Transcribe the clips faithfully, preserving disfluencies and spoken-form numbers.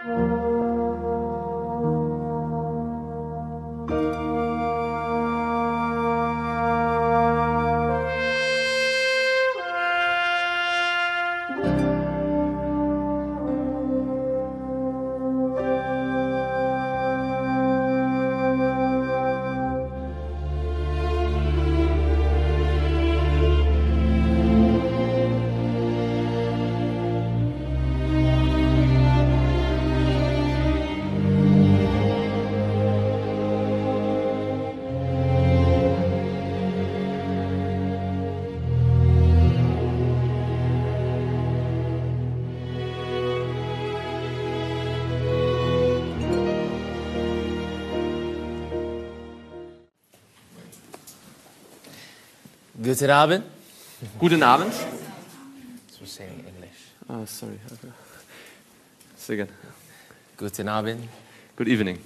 Guten Abend. Guten Abend. So say in English. Oh, sorry. Okay. Say again. Guten Abend. Good evening.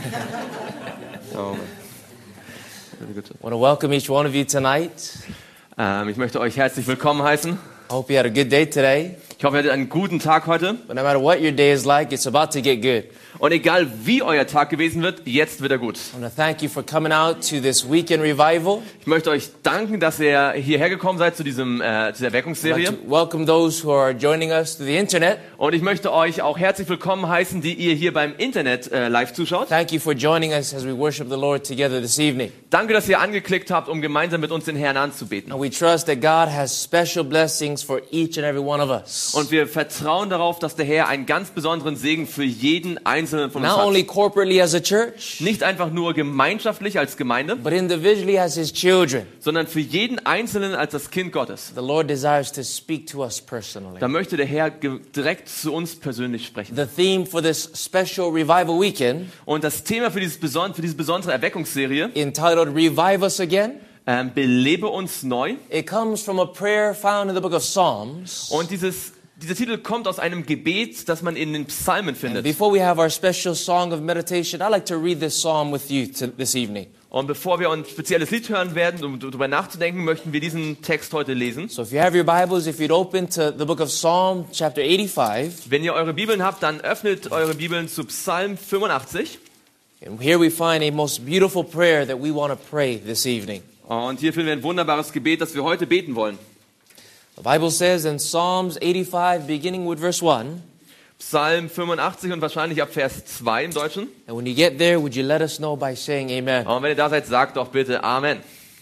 Oh, very good. I want to welcome each one of you tonight. Ähm, ich möchte euch herzlich willkommen heißen. I hope you had a good day today. Ich hoffe, ihr hattet einen guten Tag heute. But no matter what your day is like, it's about to get good. Und egal wie euer Tag gewesen wird, jetzt wird er gut. I want to thank you for coming out to this weekend revival. Ich möchte euch danken, dass ihr hierher gekommen seid zu diesem äh, zu dieser I'd like Erweckungsserie. to welcome those who are joining us through the internet. Und ich möchte euch auch herzlich willkommen heißen, die ihr hier beim Internet äh, live zuschaut. Thank you for joining us as we worship the Lord together this evening. Danke, dass ihr angeklickt habt, um gemeinsam mit uns den Herrn anzubeten. And we trust that God has special blessings for each and every one of us. Und wir vertrauen darauf, dass der Herr einen ganz besonderen Segen für jeden Einzelnen von uns Not hat. only corporately as a church, Nicht einfach nur gemeinschaftlich als Gemeinde, but individually as His children. sondern für jeden Einzelnen als das Kind Gottes. The Lord desires to speak to us personally. Da möchte der Herr ge- direkt zu uns persönlich sprechen. The theme for this special revival weekend, Und das Thema für, dieses beson- für diese besondere Erweckungsserie, entitled Revive Us Again, ähm, belebe uns neu. it comes from a prayer found in the book of Psalms. Und dieses, dieser Titel kommt aus einem Gebet, das man in den Psalmen findet. Before we have our special song of meditation, I'd like to read this psalm with you to, this evening. Und bevor wir ein spezielles Lied hören werden, um darüber nachzudenken, möchten wir diesen Text heute lesen. So if you have your Bibles, if you'd open to the book of Psalm, chapter eighty-five. Wenn ihr eure Bibeln habt, dann öffnet eure Bibeln zu Psalm fünfundachtzig. And here we find a most beautiful prayer that we want to pray this evening. Und hier finden wir ein wunderbares Gebet, das wir heute beten wollen. The Bible says in Psalms eighty-five, beginning with verse one, Psalm fünfundachtzig und wahrscheinlich ab Vers zwei im Deutschen. and when you get there, would you let us know by saying amen? Und wenn ihr da seid, sagt doch bitte Amen.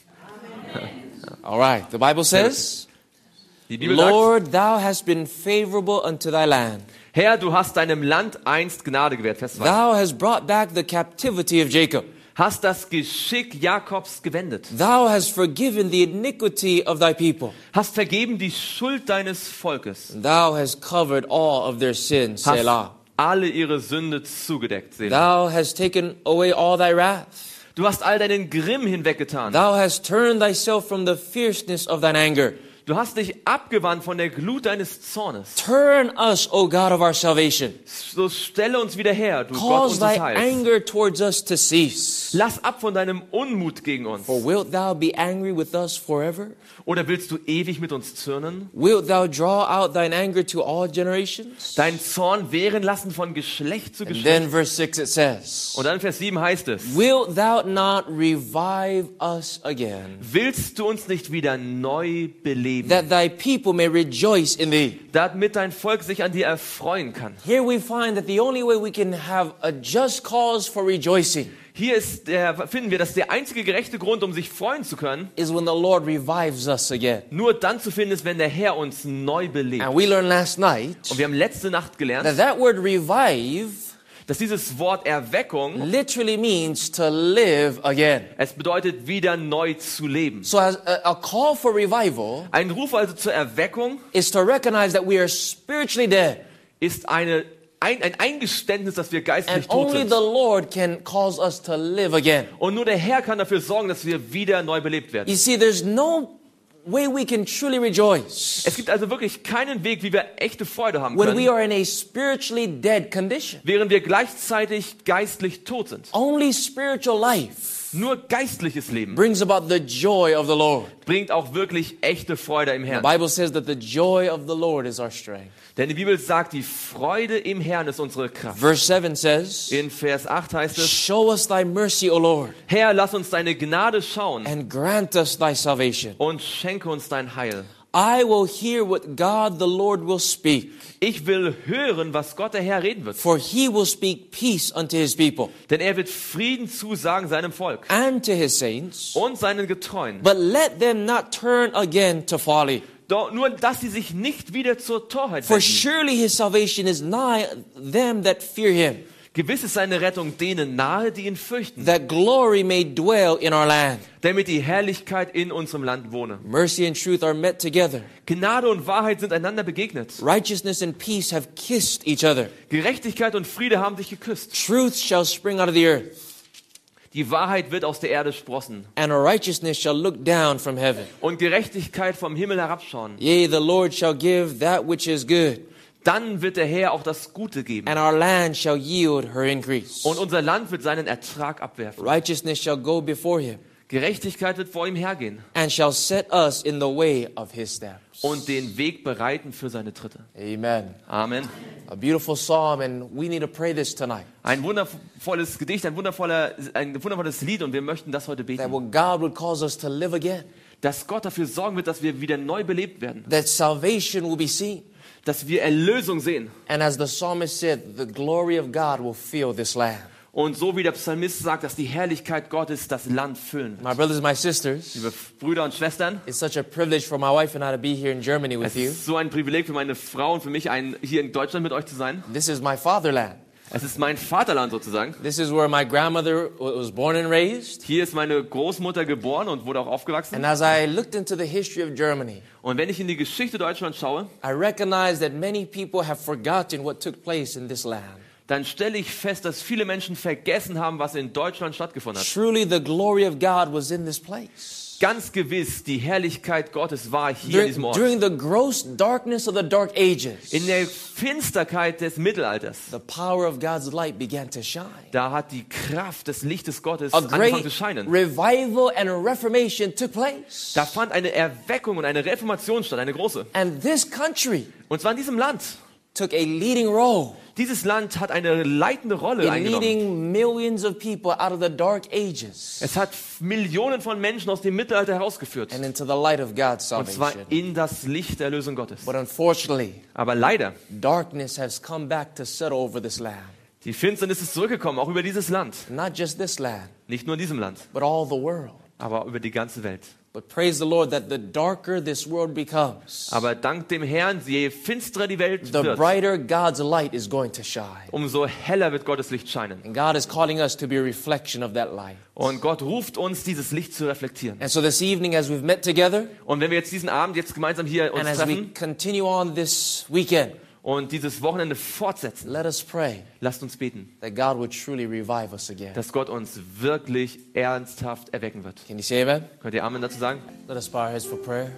All right. The Bible says, Die Bibel sagt, Lord, thou hast been favorable unto thy land. Herr, du hast deinem Land einst Gnade gewährt. Vers zwei. Thou hast brought back the captivity of Jacob. Hast das Geschick Jakobs gewendet. Thou hast forgiven the iniquity of thy people. Hast vergeben die Schuld deines Volkes. Thou hast covered all of their sins, Hast Selah. alle ihre Sünde zugedeckt. Selah. Thou hast taken away all thy wrath. Du hast all deinen Grimm hinweggetan. Thou hast turned thyself from the fierceness of thine anger. Du hast dich abgewandt von der Glut deines Zornes. Turn us, O God of our salvation. So stelle uns wieder her, du Gott Cause unseres thy Heils. anger towards us to cease. Lass ab von deinem Unmut gegen uns. For wilt thou be angry with us forever? Oder willst du ewig mit uns zürnen? Wilt thou draw out thine anger to all generations? Deinen Zorn wehren lassen von Geschlecht zu And Geschlecht. then verse six it says, Und dann Vers sieben heißt es, wilt thou not revive us again, willst du uns nicht wieder neu beleben, that thy people may rejoice in thee? damit dein Volk sich an dir erfreuen kann. Here we find that the only way we can have a just cause for rejoicing Hier ist der, finden wir, dass der einzige gerechte Grund, um sich freuen zu können, is when the Lord revives us again. nur dann zu finden ist, wenn der Herr uns neu belebt. And we learned last night Und wir haben letzte Nacht gelernt, that that word revive dass dieses Wort Erweckung, literally means to live again. es bedeutet, wieder neu zu leben. So as a, a call for revival Ein Ruf also zur Erweckung is to recognize that we are spiritually dead. ist eine, ein, ein Eingeständnis, dass wir geistlich And tot only sind. the Lord can cause us to live again. Und nur der Herr kann dafür sorgen, dass wir wieder neu belebt werden. You see, there's no way we can truly rejoice Es gibt also wirklich keinen Weg, wie wir echte Freude haben when we können, are in a spiritually dead condition. während wir gleichzeitig geistlich tot sind. Only spiritual life Nur geistliches Leben brings about the joy of the Lord. bringt auch wirklich echte Freude im The Herrn. Bible says that the joy of the Lord is our strength. Denn die Bibel sagt, die Freude im Herrn ist unsere Kraft. Verse seven says, In Vers acht heißt es, show us thy mercy, O Lord, Herr, lass uns deine Gnade schauen and grant us thy salvation. und schenke uns dein Heil. I will hear what God the Lord will speak, Ich will hören, was Gott der Herr reden wird. for he will speak peace unto his people Denn er wird Frieden zusagen seinem Volk and to his saints. und seinen Getreuen. But let them not turn again to folly. Doch nur, dass sie sich nicht wieder zur Torheit For wenden. surely his salvation is nigh them that fear him, Gewiss ist seine Rettung denen nahe, die ihn fürchten, that glory may dwell in our land. damit die Herrlichkeit in unserem Land wohne. Mercy and truth are met together. Gnade und Wahrheit sind einander begegnet. Righteousness and peace have kissed each other. Gerechtigkeit und Friede haben sich geküsst. Truth shall spring out of the earth, Die Wahrheit wird aus der Erde sprossen and righteousness shall look down from heaven. und Gerechtigkeit vom Himmel herabschauen. Yea, the Lord shall give that which is good, Dann wird der Herr auch das Gute geben. and our land shall yield her increase. Und unser Land wird seinen Ertrag abwerfen. Righteousness shall go before him, Gerechtigkeit wird vor ihm hergehen and shall set us in the way of his steps. und den Weg bereiten für seine Tritte. Amen. Amen. A beautiful psalm, and we need to pray this tonight. Ein wundervolles Gedicht, ein, wundervoller, ein wundervolles Lied und wir möchten das heute That beten. what God would cause us to live again, Dass Gott dafür sorgen wird, dass wir wieder neu belebt werden. that salvation will be seen. Dass wir Erlösung sehen. And as the psalmist said, the glory of God will fill this land. Und so wie der Psalmist sagt, dass die Herrlichkeit Gottes das Land füllen. My brothers and my sisters, Liebe Brüder und Schwestern, it's such a privilege for my wife and I to be here in Germany with es you. ist so ein Privileg für meine Frau und für mich, ein, hier in Deutschland mit euch zu sein. This is my fatherland. Es ist mein Vaterland sozusagen. This is where my grandmother was born and raised. Hier ist meine Großmutter geboren und wurde auch aufgewachsen. And as I looked into the history of Germany, Und wenn ich in die Geschichte Deutschlands schaue, I recognize that many people have forgotten what took place in this land. dann stelle ich fest, dass viele Menschen vergessen haben, was in Deutschland stattgefunden hat. Truly, the glory of God was in this place. Ganz gewiss, die Herrlichkeit Gottes war hier in During, diesem Ort. during the gross darkness of the dark ages, In der Finsterkeit des Mittelalters, the power of God's light began to shine. da hat die Kraft des Lichtes Gottes A angefangen great zu scheinen. revival and a reformation took place. Da fand eine Erweckung und eine Reformation statt, eine große. And this country Und zwar in diesem Land. took a leading role Dieses Land hat eine leitende Rolle in eingenommen. leading millions of people out of the dark ages Es hat Millionen von Menschen aus dem Mittelalter herausgeführt. and into the light of God's Und zwar salvation. in das Licht der Erlösung Gottes. But unfortunately, Aber leider, darkness has come back to settle over this land. die Finsternis ist zurückgekommen, auch über dieses Land. Not just this land, Nicht nur in diesem Land, but all the world. aber über die ganze Welt. But praise the Lord that the darker this world becomes, Aber dank dem Herrn, je finsterer die Welt the wird, brighter God's light is going to shine. umso heller wird Gottes Licht scheinen. And God is calling us to be a reflection of that light. Und Gott ruft uns, dieses Licht zu reflektieren. And so this evening, as we've met together, Und wenn wir jetzt diesen Abend jetzt gemeinsam hier uns and as we treffen continue on this weekend, und dieses Wochenende fortsetzen, let us pray lasst uns beten, that God would truly revive us again. dass Gott uns wirklich ernsthaft erwecken wird. Can you say amen? Könnt ihr Amen dazu sagen? Let us bow our heads for prayer.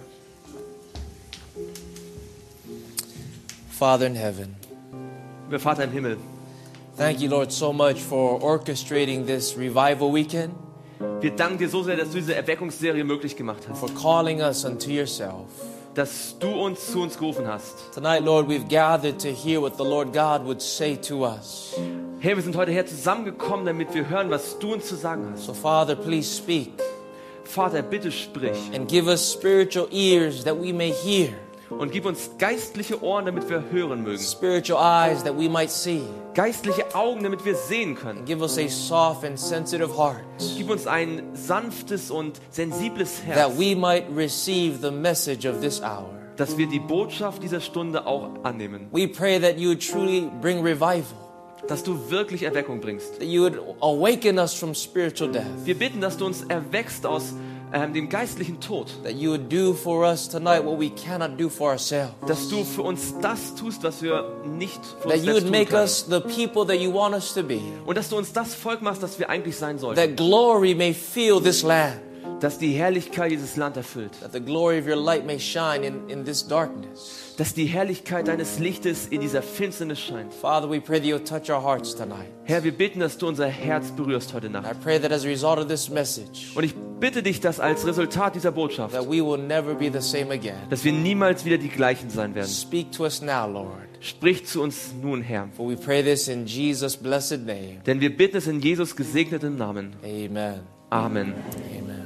Father in heaven, Lieber Vater im Himmel, thank you, Lord, so much for orchestrating this revival weekend, wir danken dir so sehr, dass du diese Erweckungsserie möglich gemacht hast, for calling us unto yourself. dass du uns zu uns gerufen hast. Tonight, Lord, we've gathered to hear what the Lord God would say to us. Herr, wir sind heute her zusammengekommen, damit wir hören, was du uns zu sagen hast. So, Father, please speak Vater, bitte sprich and give us spiritual ears that we may hear, und gib uns geistliche Ohren, damit wir hören mögen. spiritual eyes that we might see, Geistliche Augen, damit wir sehen können. and give us a soft and sensitive heart Gib uns ein sanftes und sensibles that Herz, we might receive the message of this hour. dass wir die Botschaft dieser Stunde auch annehmen. We pray that you would truly bring revival, Dass du wirklich Erweckung bringst. that you would awaken us from spiritual death, Wir bitten, dass du uns erweckst aus ähm, dem geistlichen Tod. that you would do for us tonight what we cannot do for ourselves, Dass du für uns das tust, was wir nicht für that uns you selbst would tun make können. us the people that you want us to be, Und dass du uns das Volk machst, das wir eigentlich sein sollten. that glory may fill this land, dass die Herrlichkeit dieses Land erfüllt. that the glory of your light may shine in, in this darkness. Dass die Herrlichkeit deines Lichtes in dieser Finsternis scheint. Father, we pray that you'll touch our hearts tonight. Herr, wir bitten, dass du unser Herz berührst heute I Nacht. pray that as a result of this message, Und ich bitte dich, dass als Resultat dieser Botschaft, that we will never be the same again. dass wir niemals wieder die gleichen sein werden. Speak to us now, Lord. Sprich zu uns nun, Herr. For we pray this in Jesus' blessed name. Denn wir bitten es in Jesus gesegnetem Namen. Amen. Amen. Amen.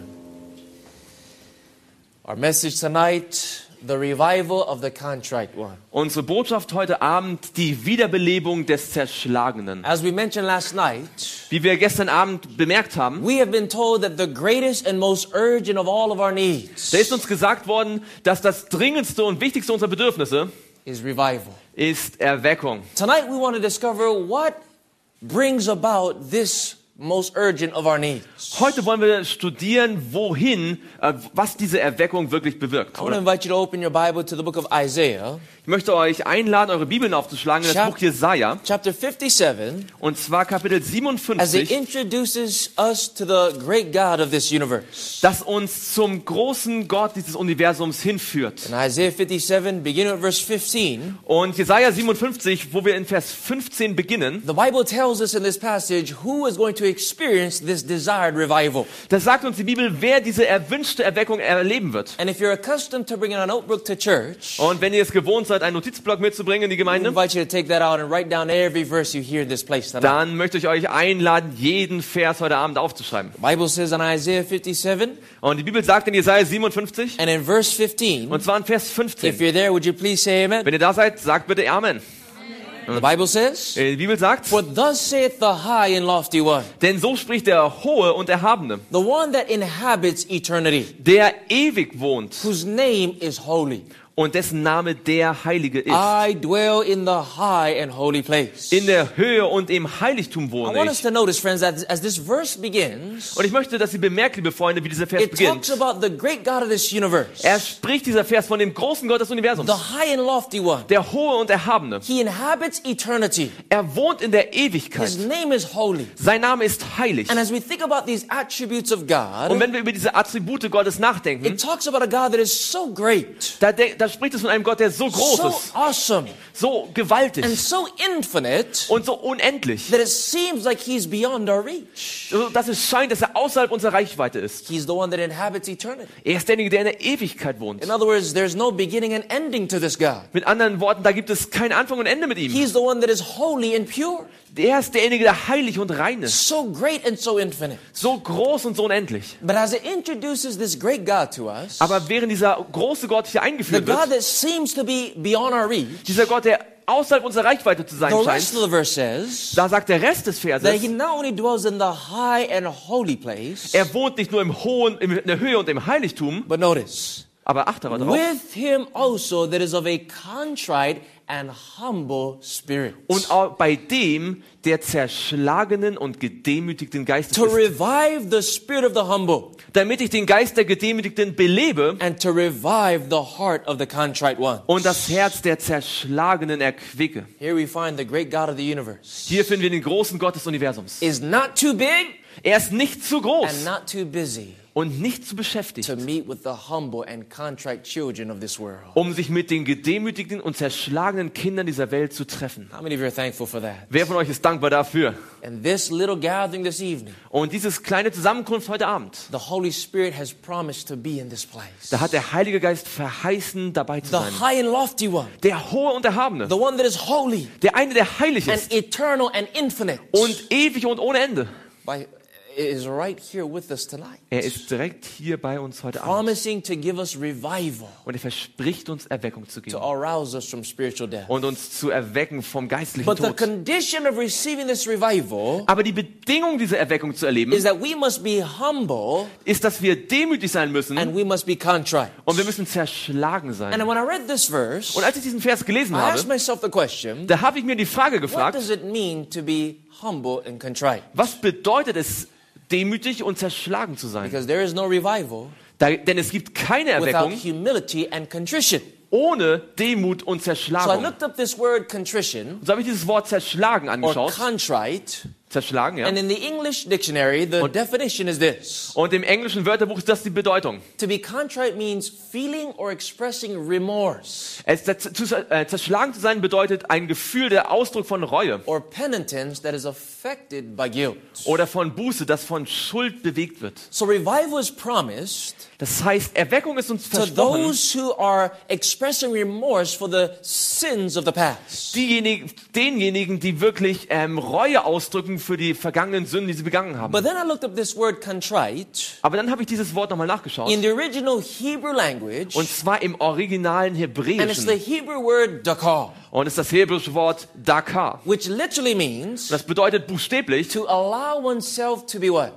Our message tonight, the revival of the contrite one. Unsere Botschaft heute Abend, die Wiederbelebung des Zerschlagenen. As we mentioned last night, Wie wir gestern Abend bemerkt haben, we have been told that the greatest and most urgent of all of our needs da ist uns gesagt worden, dass das dringendste und wichtigste unserer Bedürfnisse is revival. ist Erweckung. Tonight we want to discover what brings about this most urgent of our needs. Heute wollen wir studieren, wohin, äh, was diese Erweckung wirklich bewirkt. I want to invite you to open your Bible to the book of Isaiah, Ich möchte euch einladen, eure Bibeln aufzuschlagen in das Chap- Buch Jesaja, chapter fifty-seven, und zwar Kapitel as it siebenundfünfzig, introduces us to the great God of this universe. das uns zum großen Gott dieses Universums hinführt. In Isaiah fifty-seven, beginning at verse fifteen, Und Jesaja siebenundfünfzig, wo wir in Vers fünfzehn beginnen, the Bible tells us in this passage who is going to experience this desired revival. da sagt uns die Bibel, wer diese erwünschte Erweckung erleben wird. And if you're accustomed to bringing a notebook to church, Und wenn ihr es gewohnt seid, einen Notizblock mitzubringen in die I Gemeinde, invite you to take that out and write down every verse you hear in this place tonight. dann möchte ich euch einladen, jeden Vers heute Abend aufzuschreiben. The Bible says in Isaiah fifty-seven Und die Bibel sagt in Jesaja siebenundfünfzig, and in verse fifteen, und zwar in Vers if fünfzehn. you're there, would you please say amen? Wenn ihr da seid, sagt bitte Amen. The Bible says, Die Bibel sagt, for thus saith the high and lofty one, denn so spricht der Hohe und Erhabene, the one that inhabits eternity, der ewig wohnt whose name is holy. und dessen Name der Heilige ist. I dwell in the high and holy place. In der Höhe und im Heiligtum I wohne want us ich. to notice, friends, that as this verse begins, Und ich möchte, dass ihr bemerkt, liebe Freunde, wie dieser Vers it talks beginnt. about the great God of this universe, Er spricht, dieser Vers, von dem großen Gott des Universums. the high and lofty one. Der Hohe und Erhabene. He inhabits eternity. Er wohnt in der His Ewigkeit. name is holy. Sein Name ist heilig. And as we think about these attributes of Und God, wenn wir über diese Attribute Gottes nachdenken, it talks about a God that is so great, da, de- da spricht es von einem Gott, der so groß so ist, awesome, so gewaltig and so infinite und so unendlich, that it seems like he's beyond our reach. so dass es scheint, dass er außerhalb unserer Reichweite ist. He's the one that inhabits eternity. Er ist derjenige, der in der Ewigkeit wohnt. In other words, there's no beginning and ending to this God. Mit anderen Worten, da gibt es kein Anfang und Ende mit ihm. He's the one that is holy and pure, Er ist derjenige, der heilig und rein ist. so great and so infinite. So groß und so unendlich. But as it introduces this great God to us, Aber während dieser große Gott hier the eingeführt God wird, that seems to be beyond our reach, dieser Gott, der außerhalb unserer Reichweite zu sein the scheint, rest of the verse says da sagt der Rest des that Verses, he not only dwells in the high and holy place, er wohnt nicht nur im Hohen, in der Höhe und im Heiligtum, but notice, aber achte aber drauf, with him also that is of a contrite and humble spirit, und auch bei dem, der zerschlagenen und gedemütigten Geistes to ist, revive the spirit of the humble damit ich den Geist der Gedemütigten belebe and to revive the heart of the contrite one. und das Herz der Zerschlagenen erquicke. Here we find the great God of the universe Hier finden wir den großen Gott des Universums. is not too big Er ist nicht zu and groß not too busy und nicht zu beschäftigt, to meet with the humble and contrite children of this world. um sich mit den gedemütigten und zerschlagenen Kindern dieser Welt zu treffen. How many of you are thankful for that? Wer von euch ist dankbar dafür? And this little gathering this evening, Und dieses kleine Zusammenkunft heute Abend, the Holy Spirit has promised to be in this place. da hat der Heilige Geist verheißen, dabei zu The sein. high and lofty one, Der Hohe und Erhabene, the one that is holy der eine, der heilig and ist eternal and infinite, und ewig und ohne Ende. by, is right here with us tonight, Er ist direkt hier bei uns heute Abend promising to give us revival, und er verspricht uns, Erweckung zu to geben arouse us from spiritual death. und uns zu erwecken vom geistlichen But the Tod. condition of receiving this revival Aber die Bedingung, diese Erweckung zu erleben, is that we must be humble ist, dass wir demütig sein müssen and we must be contrite. und wir müssen zerschlagen And sein. when I read this verse, Und als ich diesen Vers gelesen I asked habe, myself the question, da habe ich mir die Frage what gefragt, does it mean to be humble and contrite? was bedeutet es, demütig und zerschlagen zu sein? Because there is no revival Da, denn es gibt keine without Erweckung humility and contrition. ohne Demut und So I Zerschlagung. looked up this word contrition So habe ich dieses Wort zerschlagen or angeschaut. contrite, zerschlagen, ja. And in the English dictionary, the definition is this. Und im englischen Wörterbuch ist das die Bedeutung. To be contrite means feeling or expressing remorse. Es, zu, äh, zerschlagen zu sein bedeutet ein Gefühl, der Ausdruck von Reue. Or penitence that is affected by guilt. Oder von Buße, das von Schuld bewegt wird. So revival is promised Das heißt, Erweckung ist uns to versprochen. those who are expressing remorse for the sins of the past. Diejenigen, denjenigen, die wirklich ähm, Reue ausdrücken für die vergangenen Sünden, die sie begangen haben. But then I looked up this word contrite. Aber dann habe ich dieses Wort nochmal nachgeschaut. In the original Hebrew language, Und zwar im originalen and it's the Hebräischen. Hebrew word dakar, Und es ist das hebräische Wort Dakar. which literally means Das bedeutet buchstäblich, to allow oneself to be what?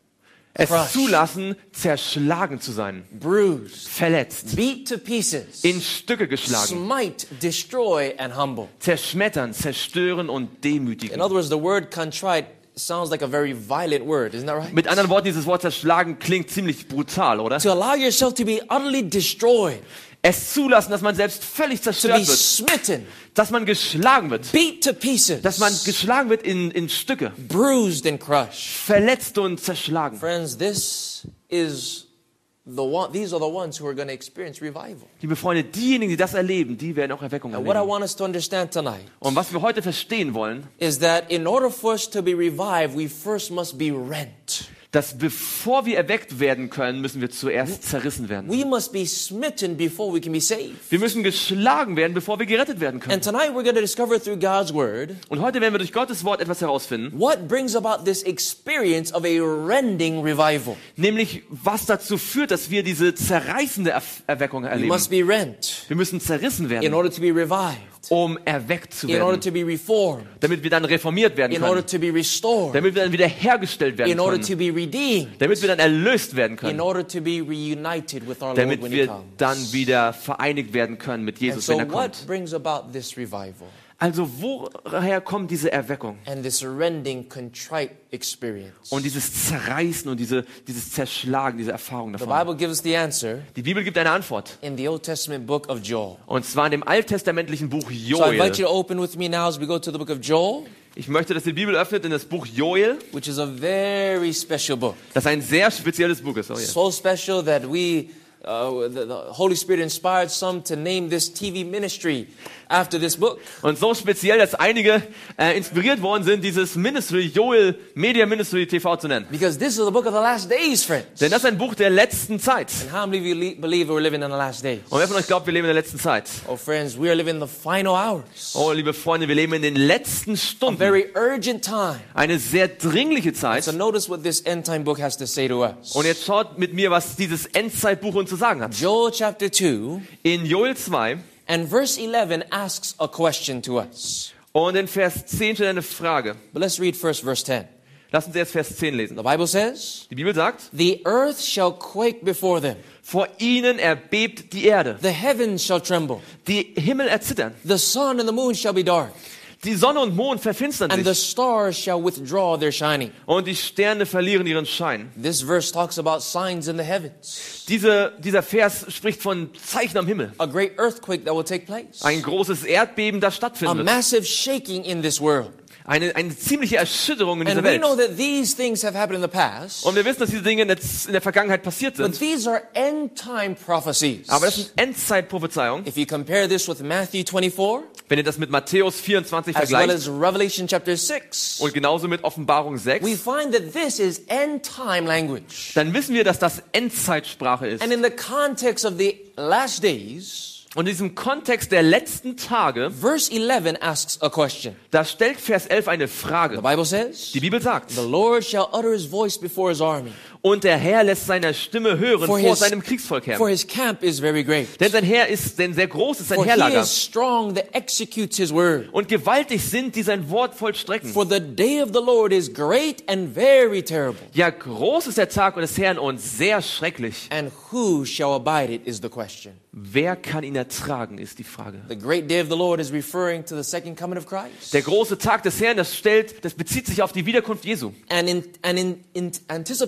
es crushed. zulassen, zerschlagen zu sein. Bruised, Verletzt, beat to pieces, in Stücke geschlagen, smite, destroy, and humble. zerschmettern, zerstören und demütigen. In other words, the word contrite sounds like a very violent word, isn't that right? Mit anderen Worten, dieses Wort zerschlagen klingt ziemlich brutal, oder? To allow yourself to be utterly destroyed, Es zulassen, dass man selbst völlig to be zerstört wird, smitten, dass man geschlagen wird, beat to pieces, dass man geschlagen wird in, in Stücke, bruised and crushed. verletzt und zerschlagen. Friends, this is the one, these are the ones who are going to experience revival. Liebe Freunde, diejenigen, die das erleben, die werden auch Erweckung And what I erleben. want us to understand tonight Und was wir heute verstehen wollen, is that in order for us to be revived, we first must be rent. dass bevor wir erweckt werden können, müssen wir zuerst zerrissen werden. We must be smitten before we can be saved. Wir müssen geschlagen werden, bevor wir gerettet werden können. And tonight we're going to discover through God's word Und heute werden wir durch Gottes Wort etwas herausfinden, what brings about this experience of a rending revival. nämlich was dazu führt, dass wir diese zerreißende Er- Erweckung We erleben. must be rent Wir müssen zerrissen in werden, order to be revived, um erweckt zu in order werden, to be reformed, damit wir dann reformiert werden in order können, to be restored, damit wir dann wiederhergestellt werden in order können, to be redeemed, damit wir dann erlöst werden in können, order to be reunited with our Lord damit when He wir comes. dann wieder vereinigt werden können mit And Jesus, so wenn er kommt. what brings about this revival Also woher kommt diese Erweckung and this rending contrite experience? und dieses Zerreißen und diese, dieses Zerschlagen, diese Erfahrung The davon? Bible gives us the answer Die Bibel gibt eine Antwort. in the Old Testament book of Joel. Und zwar in dem alttestamentlichen Buch So I invite Joel. you to open with me now as we go to the book of Joel, Ich möchte, dass die Bibel öffnet in das Buch Joel, which is a very special book. das ein sehr spezielles Buch ist. Oh, yeah. So special that we, uh, the, the Holy Spirit inspired some to name this T V ministry after this book. Und so speziell, dass einige äh, inspiriert worden sind, dieses Ministry, Joel Media Ministry T V zu nennen. Because this is the book of the last days, friends. Denn das ist ein Buch der letzten Zeit. And how many of you le- believe we're living in the last days? Und wer von euch glaubt, wir leben in der letzten Zeit? Oh, friends, we are living in the final hours. Oh, liebe Freunde, wir leben in den letzten A Stunden. very urgent time. Eine sehr dringliche Zeit. So notice what this end time book has to say to us. Und jetzt schaut mit mir, was dieses Endzeitbuch uns zu sagen hat. Joel chapter two In Joel zwei and verse eleven asks a question to us. und in Vers zehn steht eine Frage. But let's read first verse ten. Lass uns jetzt Vers zehn lesen. The Bible says, Die Bibel sagt, "The earth shall quake before them. vor ihnen erbebt die Erde. The heavens shall tremble. Die Himmel erzittern. The sun and the moon shall be dark. Die Sonne und Mond verfinstern And the sich. stars shall withdraw their shining." Und die Sterne verlieren ihren Schein. This verse talks about signs in the heavens. Diese, dieser Vers spricht von Zeichen am Himmel. A great earthquake that will take place. Ein großes Erdbeben, das A stattfinden wird. massive shaking in this world. Eine, eine ziemliche Erschütterung in dieser And we Welt. know that these things have happened in the past. Und wir wissen, dass diese Dinge in der, in der Vergangenheit passiert But sind. these are end time prophecies. Aber das sind Endzeitprophezeiungen. If you compare this with Matthew twenty-four, Wenn ihr das mit Matthäus vierundzwanzig as well vergleicht as Revelation chapter six, und genauso mit Offenbarung we sechs, find that this is end time language. dann wissen wir, dass das Endzeitsprache ist. And in the context of the last days, Und in diesem Kontext der letzten Tage, verse eleven asks a question. da stellt Vers elf eine The Frage. Bible says, Die Bibel sagt, "The Lord shall utter his voice before his army, und der Herr lässt seine Stimme hören For vor his- seinem Kriegsvolk for her. his camp is very great. Denn sein Heer ist, denn sehr groß ist sein For he Heerlager. is strong that executes his word. Und gewaltig sind, die sein Wort vollstrecken. For the day of the Lord is great and very terrible. Ja, groß ist der Tag des Herrn und sehr schrecklich. And who shall abide it is the question." Wer kann ihn ertragen, ist die Frage. The great day of the Lord is referring to the second coming of Christ. Der große Tag des Herrn, das stellt, das bezieht sich auf die Wiederkunft Jesu. And in, and in, in anticipation of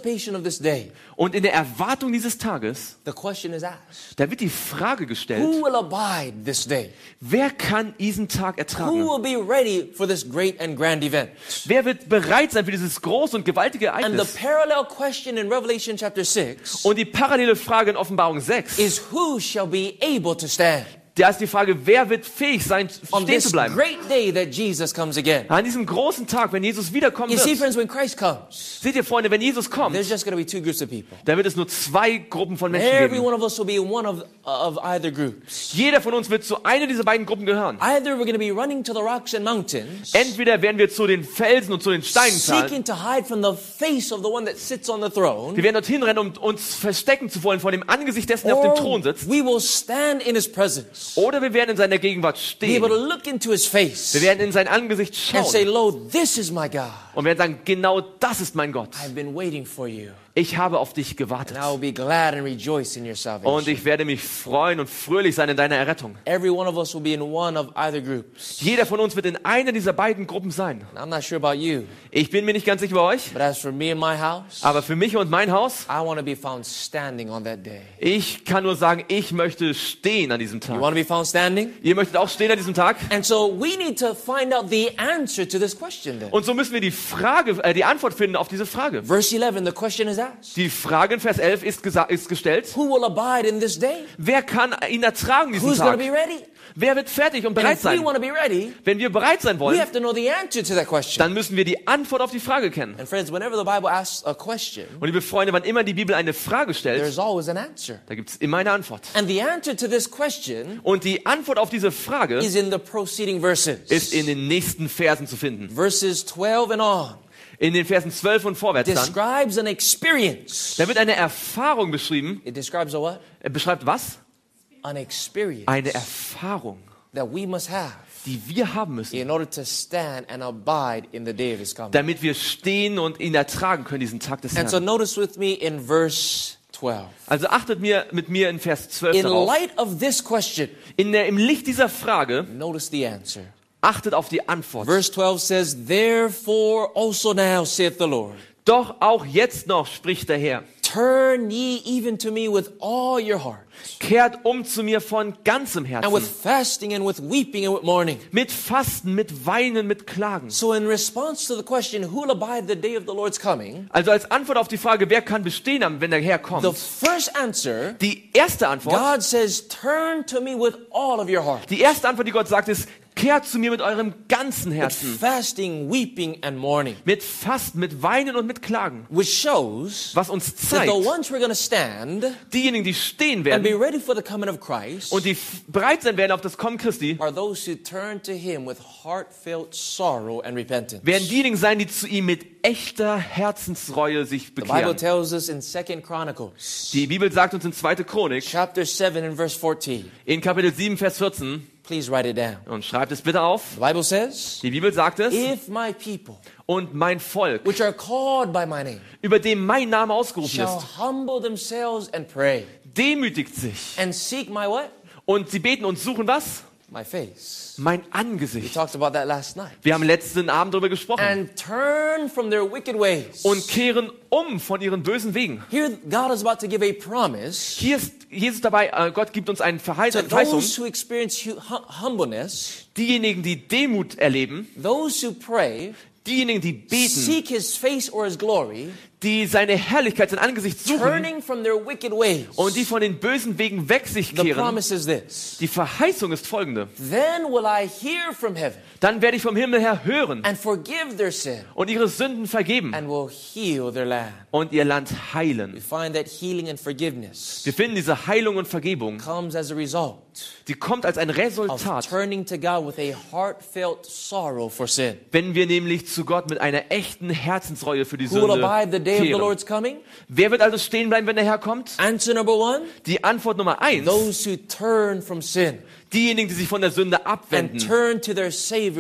this day, Und in der Erwartung dieses Tages, the question is asked, da wird die Frage gestellt, who will abide this day? wer kann diesen Tag Who ertragen? will be ready for this great and grand event? Wer wird bereit sein für dieses große und gewaltige And the Ereignis? parallel question in Revelation chapter six Und die parallele Frage in Offenbarung sechs, is who shall be able to stand da ist die Frage, wer wird fähig sein, on stehen this zu bleiben? great day that Jesus comes again? An diesem großen Tag, wenn Jesus wiederkommen You see, wird. friends, when Christ comes, Seht ihr, Freunde, wenn Jesus kommt, there's just going to be two groups of people. da wird es nur zwei Gruppen von Menschen Every geben. one of us will be in one of, of either groups. Jeder von uns wird zu einer dieser beiden Gruppen gehören. Either we're going to be running to the rocks and mountains, Entweder werden wir zu den Felsen und zu den Steinen zahlen. seeking to hide from the face of the one that sits on the throne, Wir werden dorthin rennen, um uns verstecken zu wollen vor dem Angesicht dessen, der auf dem Thron or sitzt. we will stand in His presence, Oder wir werden in seiner Gegenwart be stehen. able to look into His face Wir werden in sein Angesicht and say, schauen Lo, this is my God. und werden sagen, genau das ist mein Gott. I've been waiting for you, Ich habe auf dich gewartet. and I will be glad and rejoice in your Und salvation. ich werde mich freuen und fröhlich sein in deiner Errettung. Every one of us will be in one of either groups. Jeder von uns wird in einer dieser beiden Gruppen sein. And I'm not sure about you, Ich bin mir nicht ganz sicher bei euch, but as for me and my house, aber für mich und mein Haus, I want to be found standing on that day. ich kann nur sagen, ich möchte stehen an diesem You Tag. want to be found standing? Ihr möchtet auch stehen an diesem Tag? And so we need to find out the answer to this question then. Und so müssen wir die Frage, äh, die Antwort finden auf diese Frage. Verse eleven, the question is asked. Die Frage in Vers elf ist, gesa- ist gestellt. Who will abide in this day? Wer kann ihn ertragen, diesen Who's going to Tag? be ready? Wer wird fertig und And bereit if we sein? want to be ready, Wenn wir bereit sein we wollen, have to know the answer to that question. dann müssen wir die Antwort auf die Frage kennen. And friends, whenever the Bible asks a question, Und liebe Freunde, wann immer die Bibel eine Frage stellt, there's always an answer. da gibt es immer eine Antwort. And the answer to this question Und die Antwort auf diese Frage is in the preceding verses. ist in den nächsten Versen zu finden. Verses twelve and on In den Versen zwölf und vorwärts dann. describes an experience. Da wird eine Erfahrung beschrieben. It describes a what? Er beschreibt was? An experience Eine Erfahrung, that we must have die wir haben müssen, in order to stand and abide in the day of His coming. damit wir stehen und ihn ertragen können, diesen Tag des And so Herrn. notice with me in verse twelve. Also achtet mir mit mir in Vers zwölf In darauf. light of this question, In der, Im Licht dieser Frage notice the answer. achtet auf die Antwort. Verse twelve says, Therefore also now, saith the Lord, Doch auch jetzt noch spricht der Herr. turn ye even to me with all your heart, Kehrt um zu mir von ganzem and with Herzen. fasting and with weeping and with mourning. Mit Fasten, mit Weinen, mit Klagen. So in response to the question, who will abide the day of the Lord's coming, Also als Antwort auf die Frage, wer kann bestehen, wenn der Herr the kommt. first answer, Die erste Antwort, God says, turn to me with all of your heart. die erste Antwort, die Gott sagt, ist, kehrt zu mir mit eurem ganzen With Herzen. fasting, weeping, and mourning. Mit Fasten, mit Weinen und mit Klagen. Which shows Was uns that zeigt, the ones who are going to stand diejenigen, die stehen and werden be ready for the coming of Christ und die f- bereit sein werden auf das Kommen Christi, are those who turn to Him with heartfelt sorrow and repentance. werden diejenigen sein, die zu ihm mit echter Herzensreue sich The Bible bekehren. tells us in Second Chronicles, Die Bibel sagt uns in zweiter Chronik, chapter seven and verse fourteen. in Kapitel sieben, Vers vierzehn, Please write it down. und schreibt es bitte auf, The Bible says, die Bibel sagt es, if my people, und mein Volk, which are called by my name, über dem mein Name ausgerufen shall ist, humble themselves and pray demütigt sich and seek my what? und sie beten und suchen was? My face. Mein We Angesicht. talked about that last night. Wir haben letzten Abend darüber gesprochen. And turn from their wicked ways. Und kehren um von ihren bösen Wegen. Here God is about to give a promise Hier ist Jesus dabei, äh, Gott gibt uns einen Verheiß- to eine Verheißung. those who experience hu- hum- humbleness, Diejenigen, die Demut erleben, those who pray, diejenigen, die beten, seek His face or His glory, die seine Herrlichkeit, sein Angesicht suchen turning from their wicked ways. und die von den bösen Wegen weg sich The kehren. promise is this. Die Verheißung ist folgende. Then will I hear from heaven Dann werde ich vom Himmel her hören and forgive their sin und ihre Sünden vergeben and will heal their land. und ihr Land We heilen. find that healing and forgiveness Wir finden diese Heilung und Vergebung, comes as a result die kommt als ein of Resultat, turning to God with a heartfelt sorrow for sin. wenn wir nämlich zu Gott mit einer echten Herzensreue für die Who will Sünde abide the day of the kehren. Lord's coming? Wer wird also stehen bleiben, wenn der Herr kommt? Answer number one, Die Antwort Nummer eins, those who turn from sin diejenigen, die sich von der Sünde and abwenden turn to their Savior with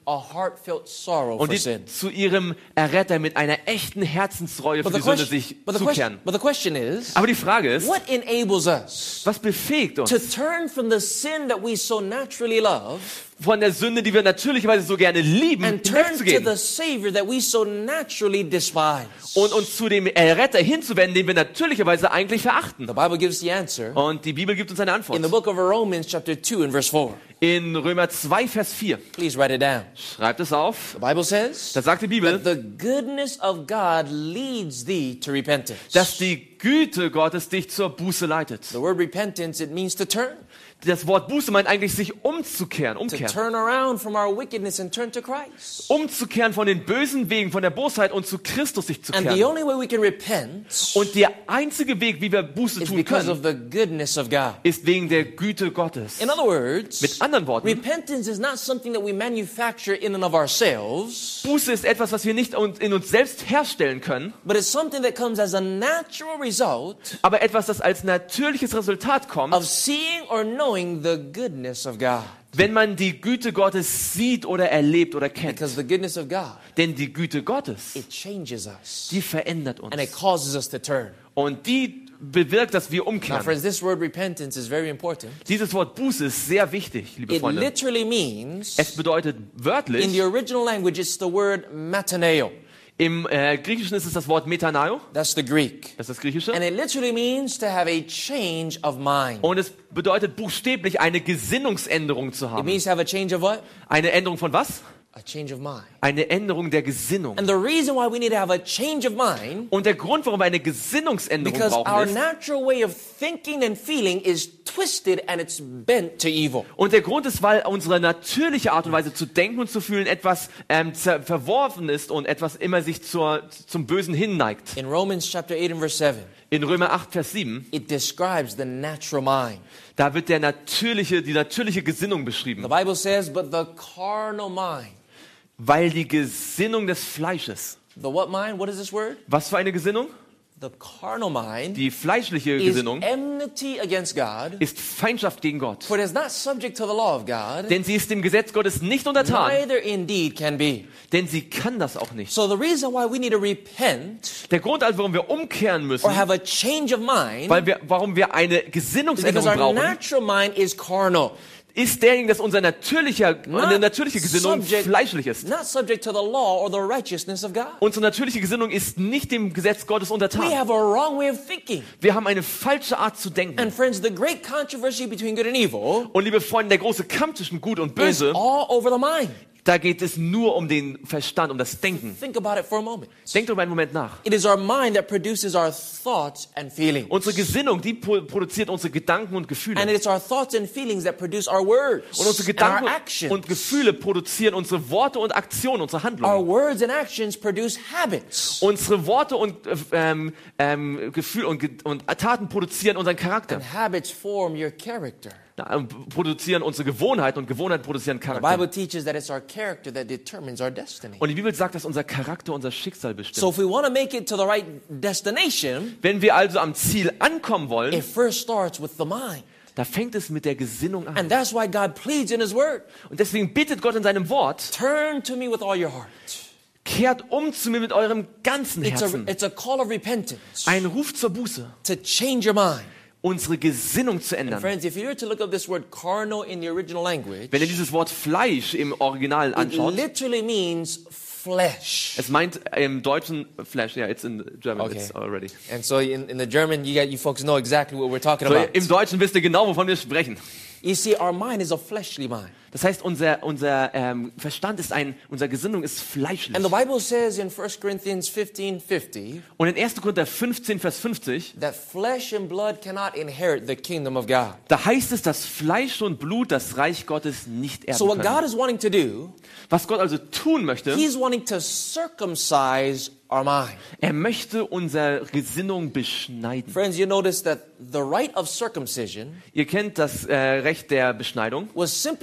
a heartfelt sorrow und for die sin. zu ihrem Erretter mit einer echten Herzensreue für But die the, Sünde question, sich but, the zukehren. question, but the question is, Aber die Frage ist, what enables us was befähigt uns, to turn from the sin that we so naturally love von der Sünde, die wir natürlicherweise so gerne lieben, and turn to hinwegzugehen the Savior that we so naturally despise? und uns zu dem Erretter hinzuwenden, den wir natürlicherweise eigentlich verachten? The Bible gives the answer Und die Bibel gibt uns eine Antwort. in the book of Romans chapter two and verse four. In Römer zwei, Vers vier. Please write it down. Schreibt es auf. The Bible says Da sagt die Bibel, that the goodness of God leads thee to repentance. dass die Güte Gottes dich zur Buße leitet. The word repentance, it means to turn. Das Wort Buße meint eigentlich sich umzukehren, To umkehren. turn around from our wickedness and turn to Christ. Umzukehren von den bösen Wegen, von der Bosheit und zu Christus sich zu And the kehren. only way we can repent Und der einzige Weg, wie wir Buße is tun because können, of the goodness of God. ist wegen der Güte Gottes. In other words, Mit anderen Worten, repentance is not something that we manufacture in and of ourselves, Buße ist etwas, was wir nicht in uns selbst herstellen können, but it's something that comes as a natural result aber etwas, das als natürliches Resultat kommt, of seeing or knowing the goodness of God. wenn man die Güte Gottes sieht oder erlebt oder kennt. Because the goodness of God, Denn die Güte Gottes, it changes us die verändert uns. and it causes us to turn. Und die bewirkt, dass wir Now, umkehren. friends, this word repentance is very important. Dieses Wort Buße ist sehr wichtig, liebe It Freunde. literally means, Es bedeutet in the wörtlich, original language, it's the word metaneo. im äh, Griechischen ist es das Wort Metanao, That's the Greek. das ist das Griechische. And it literally means to have a change of mind. Und es bedeutet buchstäblich eine Gesinnungsänderung zu It haben. means to have a change of what? Eine Änderung von was? A change of mind. Eine Änderung der Gesinnung. And the reason why we need to have a change of mind, Und der Grund, warum wir eine Gesinnungsänderung because our brauchen, ist, natural way of thinking and feeling is twisted and it's bent to evil. und der Grund ist, weil unsere natürliche Art und Weise zu denken und zu fühlen etwas ähm, zer- verworfen ist und etwas immer sich zur, zum Bösen hinneigt. In Romans chapter eight and verse seven, In Römer acht, Vers sieben, it describes the natural mind. da wird der natürliche, die natürliche Gesinnung beschrieben. The Bible says, but the carnal mind. Weil die Gesinnung des Fleisches. The what mind? What is this word? Was für eine Gesinnung? The carnal mind Die fleischliche is Gesinnung enmity against God, ist Feindschaft gegen Gott. for it is not subject to the law of God, Denn sie ist dem Gesetz Gottes nicht untertan, neither indeed can be. denn sie kann das auch nicht. So the reason why we need to repent Der Grund also, warum wir umkehren müssen, or have a change of mind weil wir, warum wir eine is because Gesinnungsänderung our brauchen, natural mind is carnal, ist derjenige, dass unser natürlicher, eine natürliche Gesinnung subject, fleischlich ist. not subject to the law or the righteousness of God. Unsere natürliche Gesinnung ist nicht dem Gesetz Gottes We untertan. have a wrong way of thinking. Wir haben eine falsche Art zu denken. And friends, the great controversy between good and evil Und liebe Freunde, der große Kampf zwischen Gut und is Böse, all over the mind. da geht es nur um den Verstand, um das Denken. Think about it for a moment. Denkt darüber einen Moment nach. It is our mind that produces our thoughts and feelings. Unsere Gesinnung, die pro- produziert unsere Gedanken und And Gefühle. it's our thoughts and feelings that produce our words Und unsere and our Gedanken actions. und Gefühle produzieren unsere Worte und Aktionen, unsere Our Handlungen. words and actions produce habits. Unsere Worte und äh, ähm, ähm, Gefühle und, Ge- und Taten produzieren unseren Charakter. And habits form your character. Na, ähm, produzieren unsere Gewohnheiten und Gewohnheiten produzieren The Charakter. Bible teaches that it's our character that determines our destiny. Und die Bibel sagt, dass unser Charakter unser Schicksal So bestimmt. if we want to make it to the right destination, Wenn wir also am Ziel ankommen wollen, it first starts with the mind. da fängt es mit der Gesinnung an. And that's why God pleads in His Word, Und deswegen bittet Gott in seinem Wort, turn to me with all your heart. kehrt um zu mir mit eurem ganzen It's a, Herzen. it's a call of repentance Ein Ruf zur Buße, to change your mind. unsere Gesinnung zu ändern. Friends, if you were to look up this word carnal in the original language, Wenn ihr dieses Wort Fleisch im Original it anschaut, literally means flesh. es meint im Deutschen Fleisch, ja, it's in German, Okay. it's already. And so in, in the German, you, got, you folks know exactly what we're talking So, about. im Deutschen wisst ihr genau, wovon wir sprechen. You see, our mind is a fleshly mind. Das heißt, unser, unser ähm, Verstand ist ein, unsere Gesinnung ist fleischlich. And the Bible says in First Corinthians fifteen fifty Und in erster Korinther fünfzehn, Vers fünfzig, that flesh and blood cannot inherit the kingdom of God. da heißt es, dass Fleisch und Blut das Reich Gottes nicht erben So what können. God is wanting to do, Was Gott also tun möchte, He's wanting to circumcise our mind. er möchte unsere Gesinnung beschneiden. Friends, you notice that the rite of circumcision Ihr kennt das äh, Recht der Beschneidung. was simply to be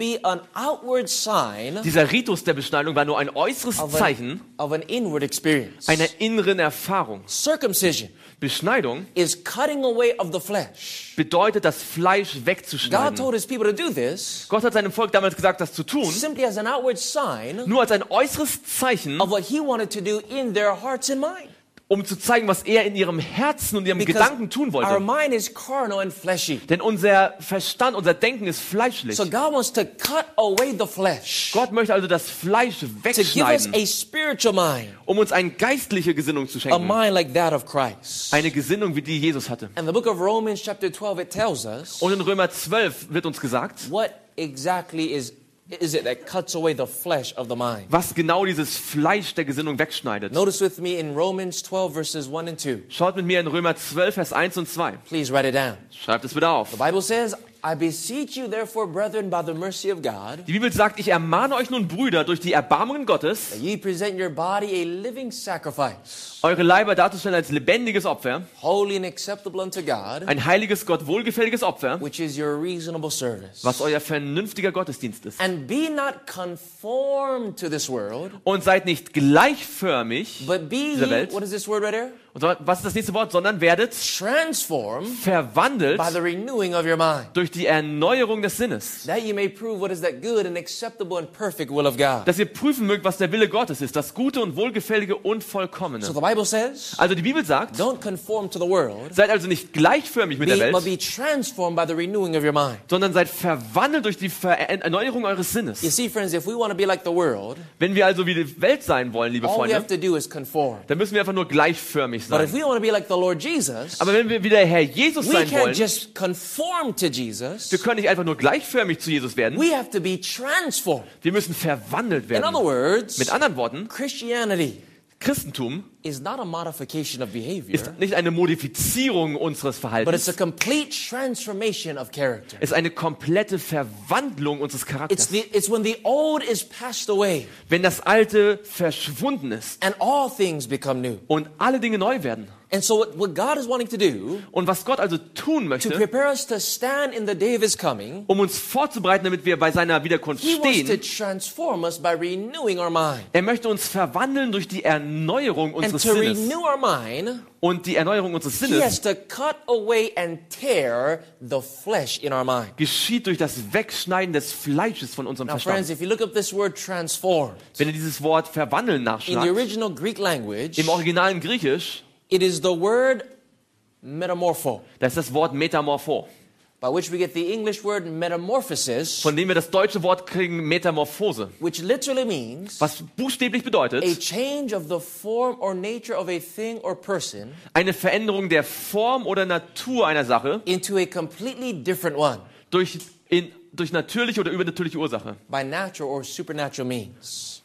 be an outward sign Dieser Ritus der Beschneidung war nur ein äußeres of an, Zeichen of an inward experience. einer inneren Erfahrung. Circumcision Beschneidung is cutting away of the flesh. bedeutet, das Fleisch God wegzuschneiden. told his people to do this Gott hat seinem Volk damals gesagt, das zu tun, simply as an outward sign nur als ein äußeres Zeichen, of what he wanted to do in their hearts and mind. um zu zeigen, was er in ihrem Herzen und ihrem Because Gedanken tun our wollte. mind is carnal and fleshy. Denn unser Verstand, unser Denken ist fleischlich. So God wants to cut away the flesh Gott möchte also das Fleisch to give us wegschneiden, a spiritual mind, um uns eine geistliche Gesinnung zu a schenken. mind like that of Christ. Eine Gesinnung, wie die Jesus hatte. And the book of Romans chapter twelve, it tells us Und in Römer zwölf wird uns gesagt, what exactly is, is it that cuts away the flesh of the mind. was genau dieses Fleisch der Gesinnung wegschneidet. Notice with me in Romans twelve verses one and two. Schaut mit mir in Römer zwölf, Vers eins und zwei. Please write it down. Schreibt es bitte auf. The Bible says, I beseech you therefore, brethren, by the mercy of God, Die Bibel sagt, ich ermahne euch nun, Brüder, durch die Erbarmungen Gottes, that ye present your body a living sacrifice, eure Leiber darzustellen als lebendiges Opfer, holy and acceptable unto God, ein heiliges, Gott wohlgefälliges Opfer, which is your reasonable service. was euer vernünftiger Gottesdienst ist. And be not conformed to this world, Und seid nicht gleichförmig, but be Dieser ye, Welt. what is this word right here? und so- was ist das nächste Wort, sondern werdet Transformed verwandelt by the renewing of your mind, durch die Erneuerung des Sinnes, that ye may prove what is that good and acceptable and perfect will of God. dass ihr prüfen mögt, was der Wille Gottes ist, das Gute und Wohlgefällige und Vollkommene. So the Bible says, Also die Bibel sagt, don't conform to the world, seid also nicht gleichförmig mit der be, but Welt, be transformed by the renewing of your mind. sondern seid verwandelt durch die Ver Erneuerung eures You Sinnes. see, friends, if we want to be like the world, Wenn wir also wie die Welt sein wollen, liebe all we Freunde, have to do is conform. dann müssen wir einfach nur gleichförmig But if sein. we want to be like the Lord Jesus, Aber wenn wir wie der Herr Jesus we sein can't wollen, just conform to Jesus. wir können nicht einfach nur gleichförmig zu Jesus werden, We have to be transformed. wir müssen verwandelt In other werden. words, Mit anderen Worten, Christianity Christentum is not a modification of behavior, ist nicht eine Modifizierung unseres but it's a Verhaltens, complete transformation of character. es ist eine komplette Verwandlung unseres It's, Charakters. the, it's when the old is passed away Wenn das Alte verschwunden ist and all things become new. und alle Dinge neu werden. And so what, what God is wanting to do Und was Gott also tun to möchte, prepare us to stand in the day of his coming, um uns vorzubereiten, damit wir bei seiner Wiederkunft he wants to stehen, transform us by renewing our mind. er möchte uns verwandeln durch die Erneuerung And unseres to Sinnes. renew our mind, Und die Erneuerung unseres he has Sinnes to cut away and tear the flesh in our mind. geschieht durch das Wegschneiden des Fleisches von unserem Now, friends, Verstand. if you look up this word transformed, Wenn ihr dieses Wort verwandeln in the nachschlagt, original Greek language, im originalen Griechisch, it is the word metamorpho, das ist das Wort Metamorpho, by which we get the English word metamorphosis, von dem wir das deutsche Wort kriegen, Metamorphose, which literally means was buchstäblich bedeutet, a change of the form or nature of a thing or person eine Veränderung der Form oder Natur einer Sache into a completely different one durch, in, durch natürliche oder übernatürliche Ursache. by natural or supernatural means.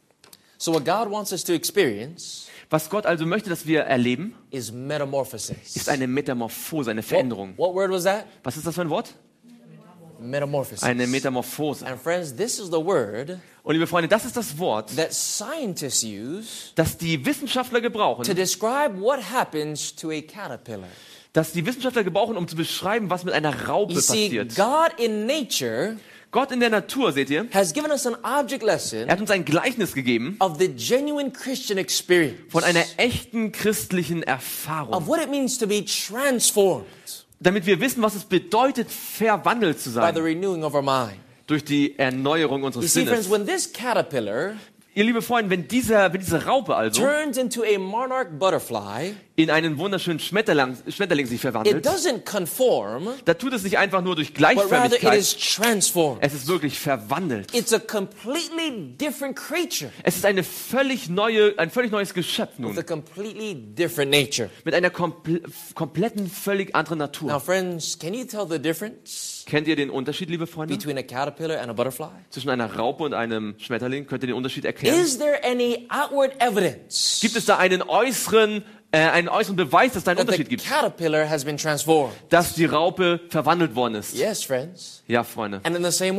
So what God wants us to experience Was Gott also möchte, dass wir erleben, is metamorphosis. ist eine Metamorphose, eine Veränderung. What, what word was that? Was ist das für ein Wort? Metamorphosis. Eine Metamorphose. And friends, this is the word Und liebe Freunde, das ist das Wort, that scientists use das die Wissenschaftler to gebrauchen, describe what happens to a caterpillar. das die Wissenschaftler gebrauchen, um zu beschreiben, was mit einer Raupe You see, passiert. God in nature Gott in der Natur, seht ihr, has given us an object lesson er hat uns ein Gleichnis gegeben of the genuine Christian experience, von einer echten christlichen of Erfahrung, what it means to be transformed damit wir wissen, was es bedeutet, verwandelt zu by the sein renewing of our mind. durch die Erneuerung You unseres see, friends, Sinnes. when this caterpillar Ihr liebe Freunde, wenn, dieser, wenn diese Raupe also turns into a monarch butterfly, in einen wunderschönen Schmetterling, Schmetterling sich it verwandelt, doesn't conform, da tut es nicht einfach nur durch but rather it Gleichförmigkeit, is transformed. es ist wirklich verwandelt. It's a completely different creature Es ist eine völlig neue, ein völlig neues Geschöpf with a nun, completely different nature. mit einer komple kompletten, völlig anderen Now, Natur. friends, can you tell the difference Kennt ihr den Unterschied, liebe Freunde? between a caterpillar and a butterfly? Zwischen einer Raupe und einem Schmetterling? Könnt ihr den Unterschied erklären? Is there any outward evidence Gibt es da einen äußeren, äh, einen äußeren Beweis, dass da einen that the Unterschied gibt? caterpillar has been transformed? Dass die Raupe verwandelt worden ist? Yes, friends. Ja, Freunde. And in the same way,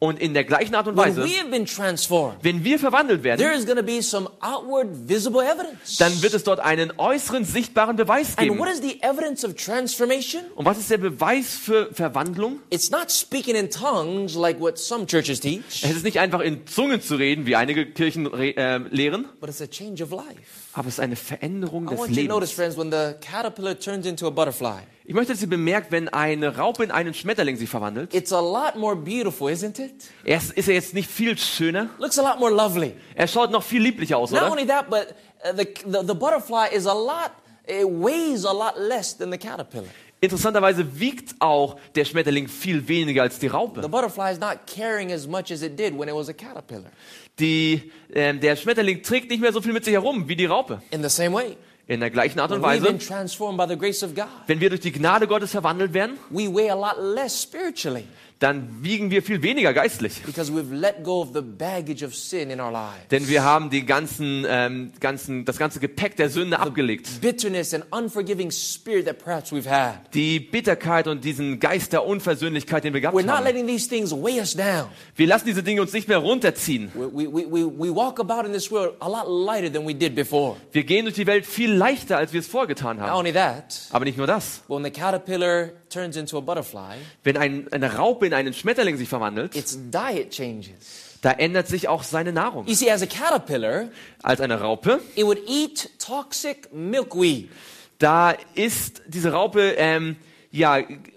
Und in der gleichen Art und when Weise, we have been transformed, wenn wir verwandelt there werden, is going to be some outward visible evidence. dann wird es dort einen äußeren, sichtbaren Beweis And geben. what is the evidence of transformation? Und was ist der Beweis für Verwandlung? It's not speaking in tongues like what some churches teach, Es ist nicht einfach in Zungen zu reden, wie einige Kirchen re- äh, lehren, but it's a change of life. aber es ist eine Veränderung I des want you to notice, Lebens. friends, when the caterpillar turns into a butterfly, Ich möchte, dass ihr bemerkt, wenn eine Raupe in einen Schmetterling sich verwandelt, it's a lot more beautiful, isn't it? erst ist er jetzt nicht viel schöner, Looks a lot more lovely. er schaut noch viel lieblicher aus, Not oder? only that, but uh, the, the, the butterfly is a lot, it weighs a lot less than the caterpillar. Interessanterweise wiegt auch der Schmetterling viel weniger als die The Raupe. butterfly is not carrying as much as it did when it was a caterpillar. Die, ähm, der Schmetterling trägt nicht mehr so viel mit sich herum wie die Raupe. In the same way, In der gleichen Art und when we've been Weise, transformed by the grace of God, wenn wir durch die Gnade Gottes verwandelt werden, we weigh a lot less spiritually dann wiegen wir viel weniger geistlich. because we've let go of the baggage of sin in our lives. Denn wir haben die ganzen, ähm, ganzen, das ganze Gepäck der Sünde abgelegt. Bitterness and unforgiving spirit that perhaps we've had. Die Bitterkeit und diesen Geist der Unversöhnlichkeit, den wir gehabt We're not haben. letting these things weigh us down. Wir lassen diese Dinge uns nicht mehr runterziehen. We, we, we, we walk about in this world a lot lighter than we did before. Wir gehen durch die Welt viel leichter, als wir es vorgetan Not haben. only that, Aber nicht nur das. when the caterpillar turns into a butterfly, Wenn ein, eine Raupe in einen Schmetterling sich verwandelt, its diet changes. da ändert sich auch seine Nahrung. You see, as a caterpillar, Als eine Raupe, it would eat toxic milkweed. da isst diese Raupe ähm, ja,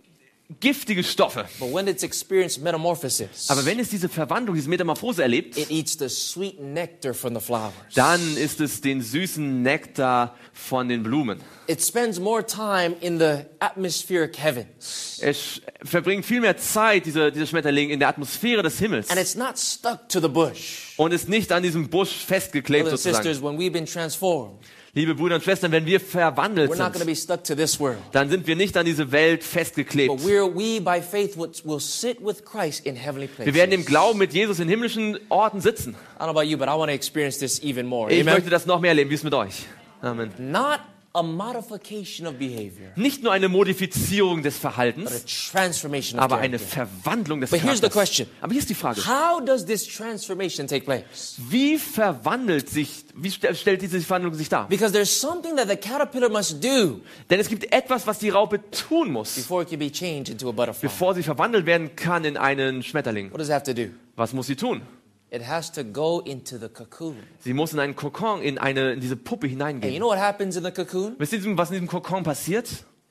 giftige Stoffe. But when it's experienced metamorphosis, Aber wenn es diese Verwandlung, diese Metamorphose erlebt, it eats the sweet nectar from the flowers. dann ist es den süßen Nektar von den Blumen. It spends more time in the atmospheric heavens. Es verbringt viel mehr Zeit, dieser, dieser Schmetterling, in der Atmosphäre des Himmels And it's not stuck to the bush. und ist nicht an diesem Busch festgeklebt Brothers and sozusagen. sisters, when we've been transformed, Liebe Brüder und Schwestern, wenn wir verwandelt we're not going to sind, be stuck to this world. dann sind wir nicht an diese Welt festgeklebt. But we're, we, by faith, will, will sit with Christ in heavenly places. Wir werden im Glauben mit Jesus in himmlischen Orten sitzen. I don't know about you, but I want to experience this even more. Ich Amen? möchte das noch mehr erleben. Wie ist es mit euch? Amen. Not a modification of behavior, Nicht nur eine Modifizierung des but a Verhaltens, transformation of aber eine character. Verwandlung des But here's the Charakters. question. Aber hier ist die Frage. How does this transformation take place? Wie verwandelt sich, wie st- stellt diese Verwandlung sich dar? Because there's something that the caterpillar must do Denn es gibt etwas, was die Raupe tun muss, before it can be changed into a butterfly. bevor sie verwandelt werden kann in einen Schmetterling. What does it have to do? Was muss sie tun? It has to go into the cocoon. Sie muss in einen Kokon, in, eine, in diese Puppe And you hineingehen. know what happens in the cocoon? Wisst ihr, was in diesem Kokon passiert?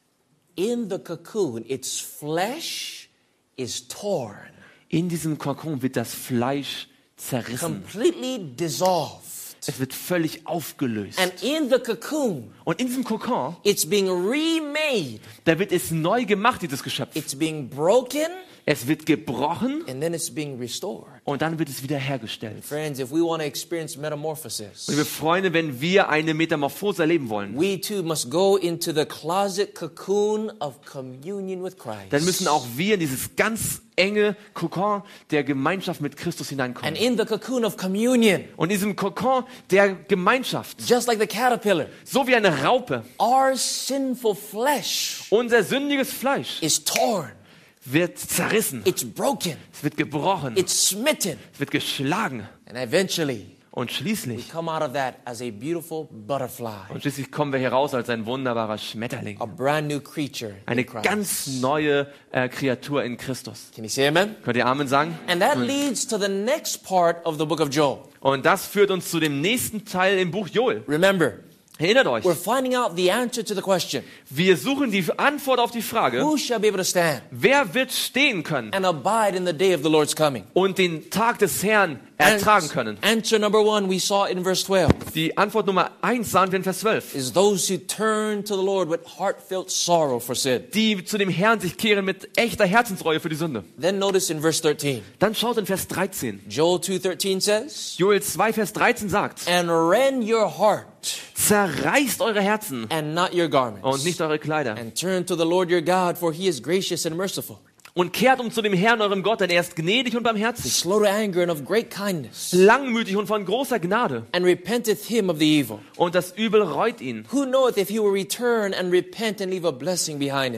In the cocoon, its flesh is torn, In diesem Kokon wird das Fleisch zerrissen. completely dissolved. Es wird völlig aufgelöst. And in the cocoon, Und in diesem Kokon, it's being remade. da wird es neu gemacht, dieses Geschöpf. It's being broken, Es wird gebrochen and then it's being restored. und dann wird es wiederhergestellt. Friends, if we want to experience metamorphosis, Liebe Freunde, wenn wir eine Metamorphose erleben wollen, we too must go into the closet cocoon of communion with Christ. dann müssen auch wir in dieses ganz enge Kokon der Gemeinschaft mit Christus And hineinkommen. in the cocoon of communion, Und in diesem Kokon der Gemeinschaft, just like the caterpillar, so wie eine Raupe, our sinful flesh unser sündiges Fleisch is torn, wird zerrissen, it's broken, es wird gebrochen, it's smitten, es wird geschlagen and eventually und we schließlich, come out of that as a beautiful butterfly, und schließlich kommen wir hier raus als ein wunderbarer Schmetterling. a brand new creature Eine in Christ. ganz neue äh, Kreatur in Christus. Can you say amen? Könnt ihr Amen sagen? And that leads to the next part of the book of Joel. Und das führt uns zu dem nächsten Teil im Buch Joel. Remember, Erinnert euch, we're finding out the answer to the question, wir suchen die Antwort auf die Frage, who shall be able to stand wer wird stehen können and abide in the day of the Lord's coming? und den Tag des Herrn ertragen können. Answer number one, we saw in verse twelve, Die Antwort Nummer eins sahen wir in Vers zwölf. is those who turn to the Lord with heartfelt sorrow for sin. Die zu dem Herrn sich kehren mit echter Herzensreue für die Sünde. Then notice in verse thirteen, Dann schaut in Vers dreizehn. Joel two thirteen says, Joel zwei, Vers dreizehn sagt, and rend your heart zerreißt eure Herzen and not your garments, und nicht eure Kleider and turn to the Lord your God, for he is gracious and merciful, und kehrt um zu dem Herrn, eurem Gott, denn er ist gnädig und barmherzig, slow to anger and of great kindness, langmütig und von großer Gnade, and repenteth him of the evil. und das Übel reut ihn. Who knoweth if he will return and repent and leave a blessing behind him?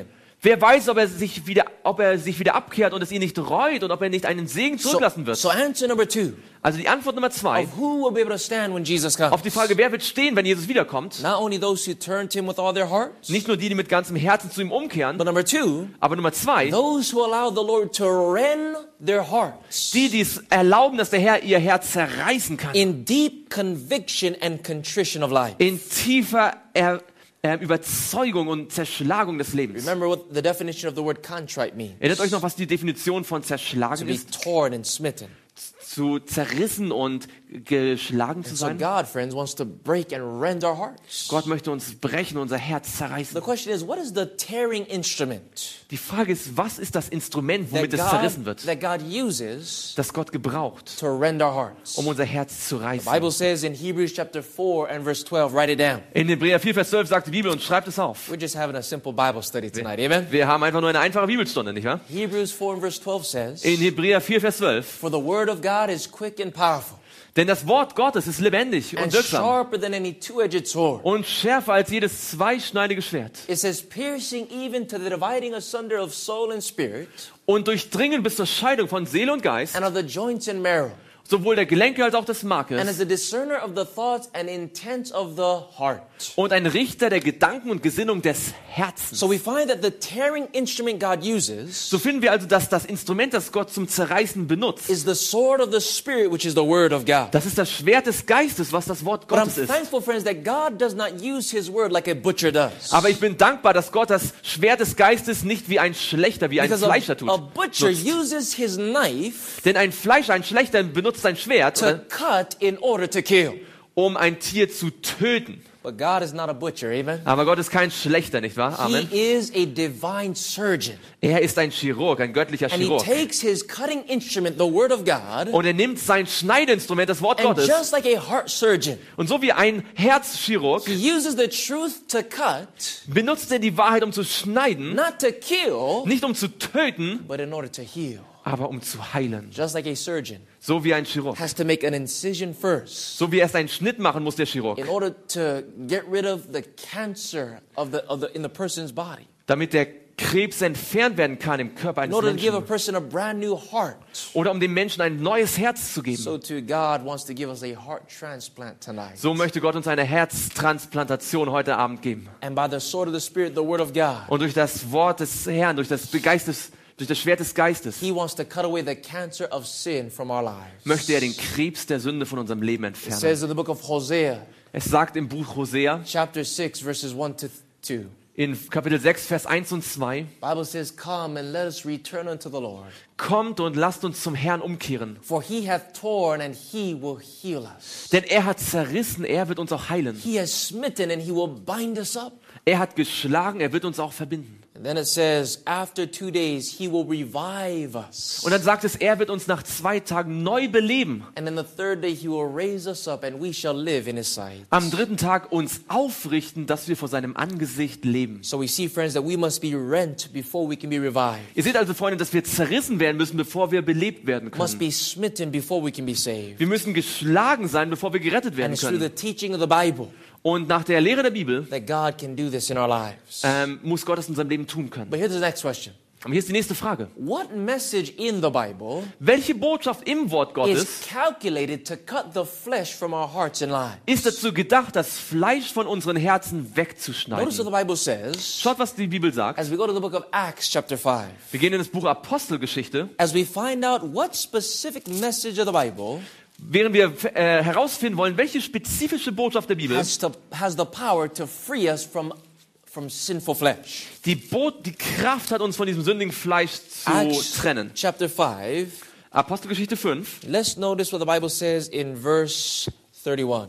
Wer weiß, ob er sich wieder, ob er sich wieder abkehrt und es ihn nicht reut und ob er nicht einen Segen So, zurücklassen wird. so answer number two Also die Antwort Nummer zwei of who will be able to stand when Jesus auf comes. die Frage, wer wird stehen, wenn Jesus wiederkommt? Not only those who turn to him with all their hearts, Nicht nur die, die mit ganzem Herzen zu ihm umkehren, but number two, aber Nummer zwei, those who allow the Lord to rend their hearts die, die es erlauben, dass der Herr ihr Herz zerreißen kann. in deep conviction and contrition of life. In tiefer er, äh, Überzeugung und Zerschlagung des Lebens. Remember what the definition of the word contrite means. Erinnert euch noch, was die Definition von To zerschlagen be ist? torn and smitten. Zu zerrissen und geschlagen zu So sein? God, friends, wants to break and rend our hearts. Gott möchte uns brechen, unser Herz zerreißen. The question is, what is the tearing instrument Die Frage ist, was ist das Instrument, that womit es zerrissen God, wird, that God uses das Gott gebraucht, to rend our hearts? um unser Herz zu The reißen? Bible says in Hebrews chapter four and verse twelve, write it down. In Hebräer vier, Vers zwölf sagt die Bibel und schreibt es auf. We're just having a simple Bible study tonight, amen? Wir haben einfach nur eine einfache Bibelstunde, nicht wahr? Hebrews four and verse twelve says, In Hebräer vier, Vers zwölf. for the word of God is quick and powerful Denn das Wort Gottes ist lebendig und and wirksam sharper than any two-edged sword. und schärfer als jedes zweischneidige Schwert It says, piercing even to the dividing asunder of soul and spirit und durchdringen bis zur Scheidung von Seele und Geist, and of the joints and marrow, sowohl der Gelenke als auch des and Markes, is a discerner of the thoughts and intents of the heart. und ein Richter der Gedanken und Gesinnung des Herzens. So we find that the tearing instrument God uses So finden wir also, dass das Instrument, das Gott zum Zerreißen benutzt, is the sword of the Spirit, which is the word of God. das ist das Schwert des Geistes, was das Wort But I'm Gottes ist. thankful, friends, that God does not use his word like a butcher does. Aber ich bin dankbar, dass Gott das Schwert des Geistes nicht wie ein Schlechter, wie ein Because Fleischer a, tut. a butcher nutzt. uses his knife Denn ein Fleischer, ein Schlechter benutzt sein Schwert, to oder, cut in order to kill. um ein Tier zu töten. But God is not a butcher, amen? Aber Gott ist kein Schlechter, nicht wahr? Amen. He is a divine surgeon. Er ist ein Chirurg, ein göttlicher And he Chirurg. takes his cutting instrument, the word of God, Und er nimmt sein Schneideinstrument, das Wort and Gottes, just like a heart surgeon, und so wie ein Herzchirurg he uses the truth to cut, benutzt er die Wahrheit, um zu schneiden, not to kill, nicht um zu töten, but in order to heal. aber um zu heilen. Just like a surgeon So wie ein Chirurg. has to make an incision first So wie erst einen Schnitt machen muss der Chirurg, in order to get rid of the cancer of the, of the, in the person's body, damit der Krebs entfernt werden kann im Körper in eines order to give a Menschen. person a brand new heart. Oder um dem Menschen ein neues Herz zu geben. So too, God wants to give us a heart transplant tonight. So möchte Gott uns eine Herztransplantation heute Abend geben. And by the sword of the Spirit, the word of God, Und durch das Wort des Herrn, durch das Geistes, durch das Schwert des Geistes, he wants to cut away the cancer of sin from our lives. möchte er den Krebs der Sünde von unserem Leben It entfernen. says in the book of Hosea, Es sagt im Buch Hosea, chapter six, verses one to two. in Kapitel sechs, Vers eins und zwei, Bible says, come and let us return unto the Lord. kommt und lasst uns zum Herrn umkehren. For he hath torn and he will heal us. Denn er hat zerrissen, er wird uns auch heilen. He has smitten and he will bind us up. Er hat geschlagen, er wird uns auch verbinden. And then it says, after two days, he will revive us. Und dann sagt es, er wird uns nach zwei Tagen neu beleben. And then the third day, he will raise us up and we shall live in his sight. Am dritten Tag uns aufrichten, dass wir vor seinem Angesicht leben. So we see, friends, that we must be rent before we can be revived. Ihr seht also, Freunde, dass wir zerrissen werden müssen, bevor wir belebt werden Must können. be smitten before we can be saved. Wir müssen geschlagen sein, bevor wir gerettet And werden it's through the können. teaching of the Bible Und nach der Lehre der Bibel that God can do this in our lives. ähm, muss Gott es in unserem Leben tun können. But here's the next question. Und hier ist die nächste Frage. What message in the Bible Welche Botschaft im Wort Gottes is calculated to cut the flesh from our hearts and lives? ist dazu gedacht, das Fleisch von unseren Herzen Notice what wegzuschneiden? the Bible says Schaut, was die Bibel sagt. as we go to the book of Acts chapter five. Wir gehen in das Buch Apostelgeschichte. As we find out what specific message of the Bible Während wir äh, herausfinden wollen, welche spezifische Botschaft der Bibel has, to, has the power to free us from, from sinful flesh. die, Bo die Kraft hat, uns von diesem sündigen Fleisch zu Acts trennen. chapter five. Apostelgeschichte fünf. Let's notice what the Bible says in verse thirty-one.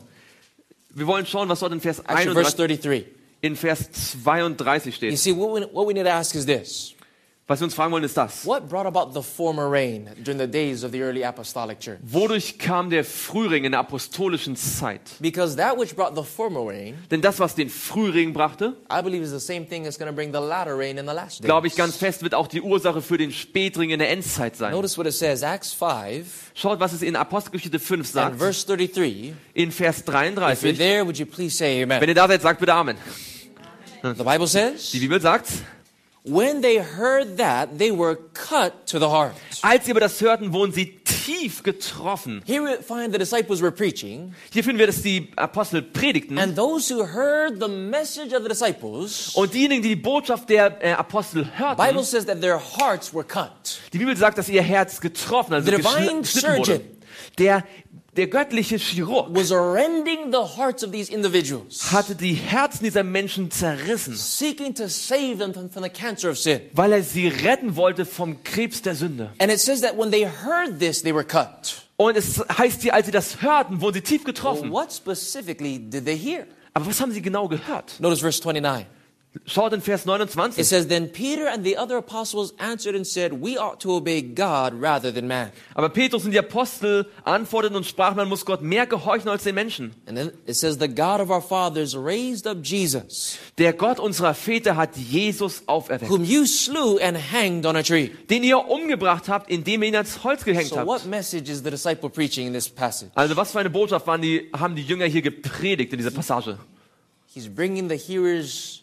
Wir wollen schauen, was dort in Vers Actually, verse einunddreißig, thirty-three. in Vers zweiunddreißig You steht. see, what we, what we need to ask is this. Was wir uns fragen wollen, ist das. What brought about the former rain during the days of the early apostolic church? Wodurch kam der Frühling in der apostolischen Zeit? Because that which brought the former rain, Denn das, was den Frühregen brachte, I believe is the same thing that's going to bring the latter rain in the last days. glaube ich ganz fest, wird auch die Ursache für den Spätring in der Endzeit sein. Notice what it says, Acts five Schaut, was es in Apostelgeschichte fünf and sagt. verse thirty-three. In Vers If you're dreiunddreißig. there, would you please say Wenn amen? ihr da seid, sagt bitte Amen. The Bible says, Die Bibel sagt, When they heard that, they were cut to the heart. Als sie aber das hörten, wurden sie tief getroffen. Here we find the disciples were preaching, Hier finden wir, dass die Apostel predigten. and those who heard the message of the disciples, Und diejenigen, die die Botschaft der äh, Apostel the hörten, Bible says that their hearts were cut. die Bibel sagt, dass ihr Herz getroffen, also The geschn- divine geschnitten wurde. surgeon Der, der göttliche Chirurg was rending the hearts of these individuals, hatte die Herzen dieser Menschen zerrissen, seeking to save them from, from the cancer of sin. weil er sie retten wollte vom Krebs der Sünde. And it says that when they heard this, they were cut. Und es heißt hier, als sie das hörten, wurden sie tief Well, getroffen. what specifically did they hear? Aber was haben sie genau gehört? Notice verse twenty-nine. Schaut in Vers It neunundzwanzig. says, Then Peter and the other apostles answered and said, We ought to obey God rather than man. Aber Petrus und die Apostel antworteten und sprachen, man muss Gott mehr gehorchen als den Menschen. And then it says, The God of our fathers raised up Jesus, Der Gott unserer Väter hat Jesus auferweckt, whom you slew and hanged on a tree. den ihr umgebracht habt, indem ihr ihn ans Holz gehängt So what habt. message is the disciple preaching in this passage? Also was für eine Botschaft waren die, haben die Jünger hier gepredigt in dieser Passage? He's bringing the hearers'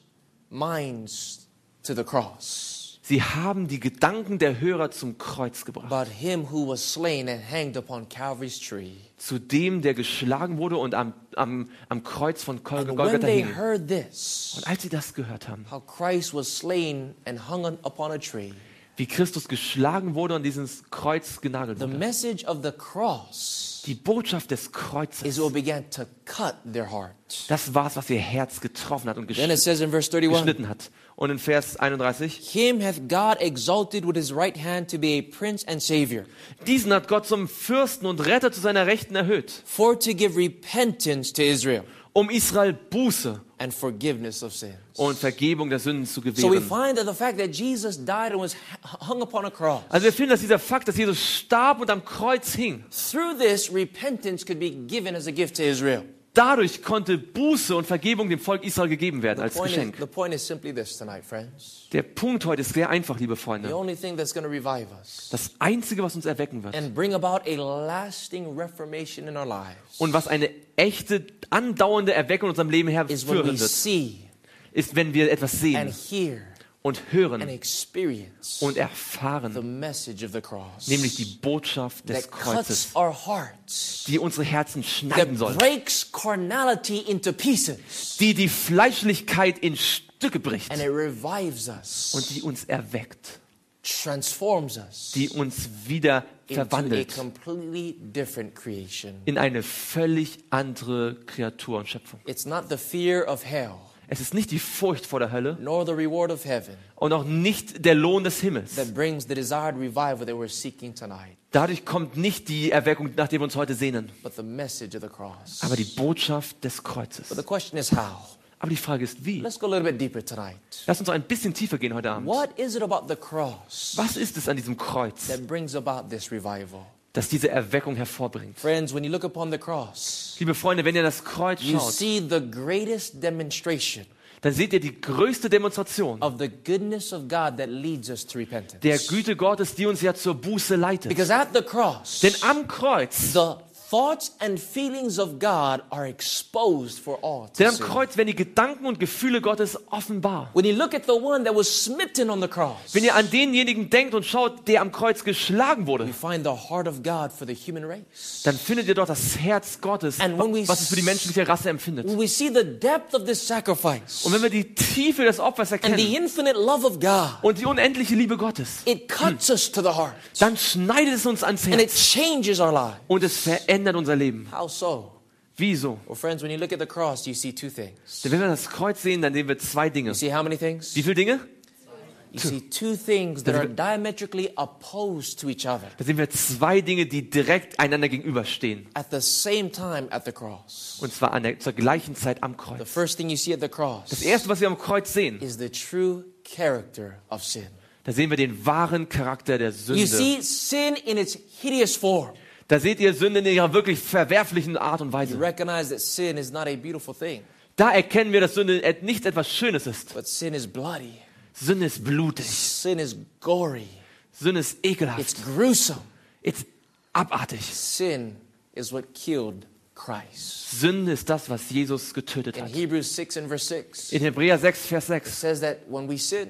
minds to the cross, Sie haben die Gedanken der Hörer zum Kreuz gebracht. about him who was slain and hanged upon Calvary's tree. Zu dem, der geschlagen wurde und am, am, am Kreuz von Gol- And when Golgatha they hing. heard this, Und als sie das gehört haben, how Christ was slain and hung on, upon a tree, wie Christus geschlagen wurde und dieses Kreuz genagelt the wurde. message of the cross Die Botschaft des is Kreuzes, what began to cut their heart. das war es, was ihr Herz getroffen hat und Then it gesch says in verse thirty-one, geschnitten hat. Und in Vers einunddreißig, Him hath God exalted with his right hand to be a prince and savior, diesen hat Gott zum Fürsten und Retter zu seiner Rechten erhöht, for to give repentance to Israel um Israel Buße and forgiveness of sins. und Vergebung der Sünden zu So we gewähren. find that the fact that Jesus died and was h- hung upon a cross, Also wir finden, dass dieser Fakt, dass Jesus starb und am Kreuz hing, through this repentance could be given as a gift to Israel. dadurch konnte Buße und Vergebung dem Volk Israel gegeben werden The als point, is, Geschenk. the point is simply this tonight, friends. Der Punkt heute ist sehr einfach, liebe The Freunde. only thing that's going to revive us Das Einzige, was uns erwecken wird and bring about a lasting reformation in our lives und was eine echte, andauernde Erweckung in unserem Leben is when herführen we wird, see ist, wenn wir etwas and sehen hear und and hören experience und the erfahren, message of the cross nämlich die Botschaft des that Kreuzes, cuts our hearts, die unsere Herzen schneiden that soll, breaks carnality into pieces, die die Fleischlichkeit in Stücke bricht and it revives us, und die uns erweckt, transforms us die uns wieder into a verwandelt completely different creation. in eine völlig andere Kreatur und Schöpfung. It's not the fear of hell, Es ist nicht die Furcht vor der Hölle nor the reward of heaven und auch nicht der Lohn des Himmels. that brings the desired revival that we're seeking tonight, Dadurch kommt nicht die Erweckung, nach der wir uns heute sehnen, but the message of the cross. aber die Botschaft des Kreuzes. But the question is how? Aber die Frage ist, wie? Let's go a little bit deeper tonight. Lass uns ein bisschen tiefer gehen heute Abend. What is it about the cross Was ist es an diesem Kreuz, that brings about this revival? das diese Erweckung hervorbringt? Friends, when you look upon the cross, Liebe Freunde, wenn ihr das Kreuz you schaut, see the greatest demonstration dann seht ihr die größte Demonstration of the goodness of God that leads us to repentance. der Güte Gottes, die uns ja zur Buße leitet. Because at the cross, Denn am Kreuz, the thoughts and feelings of God are exposed for all denn to am see. Kreuz werden die Gedanken und Gefühle Gottes offenbar. When you look at the one that was smitten on the cross, Wenn ihr an denjenigen denkt und schaut, der am Kreuz geschlagen wurde, you find the heart of God for the human race. dann findet ihr dort das Herz Gottes, And when we was es für die menschliche Rasse empfindet. When we see the depth of this sacrifice Und wenn wir die Tiefe des Opfers and erkennen the infinite love of God, und die unendliche Liebe Gottes, it cuts us to the heart dann schneidet es uns ans and it Herz changes our life. und es verändert unser Leben. How so? Wieso? Well, friends, when you look at the cross, you see two things. Denn wenn wir das Kreuz sehen, dann sehen wir zwei Dinge. You see how many things? Wie viele Dinge? You see two things that are diametrically opposed to each other Da sehen wir zwei Dinge, die direkt einander gegenüberstehen. at the same time at the cross. Und zwar an der, zur gleichen Zeit am The Kreuz. first thing you see at the Das cross erste, was wir am Kreuz sehen, is the true character of sin. da sehen wir den wahren Charakter der You Sünde. see sin in its hideous form. Da seht ihr Sünde in ihrer wirklich verwerflichen Art und You Weise. recognize that sin is not a beautiful thing, Da erkennen wir, dass Sünde et- nicht etwas Schönes ist. but sin is bloody. Sünde ist blutig. Sin is gory. Sünde ist It's ekelhaft. gruesome. Ist abartig. Sin is what killed Christ. Sünde ist das, was Jesus getötet In hat. Hebrews six and verse six, In Hebräer sechs, Vers it sechs, says that when we sin,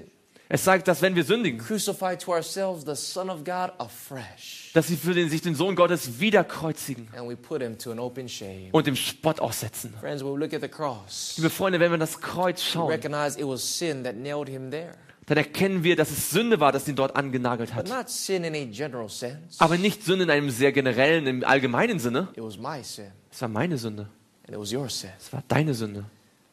Es zeigt, dass wenn wir sündigen, crucify to ourselves the Son of God afresh, dass sie für den, sich den Sohn Gottes wieder kreuzigen and we put him to an open shame. und dem Spott aussetzen. Friends, when we look at the cross, Liebe Freunde, wenn wir das Kreuz we schauen, recognize it was sin that nailed him there. dann erkennen wir, dass es Sünde war, das ihn dort angenagelt But hat. not sin in a general sense. Aber nicht Sünde in einem sehr generellen, im allgemeinen Sinne. It was my sin, Es war meine Sünde. and it was your sin. Es war deine Sünde.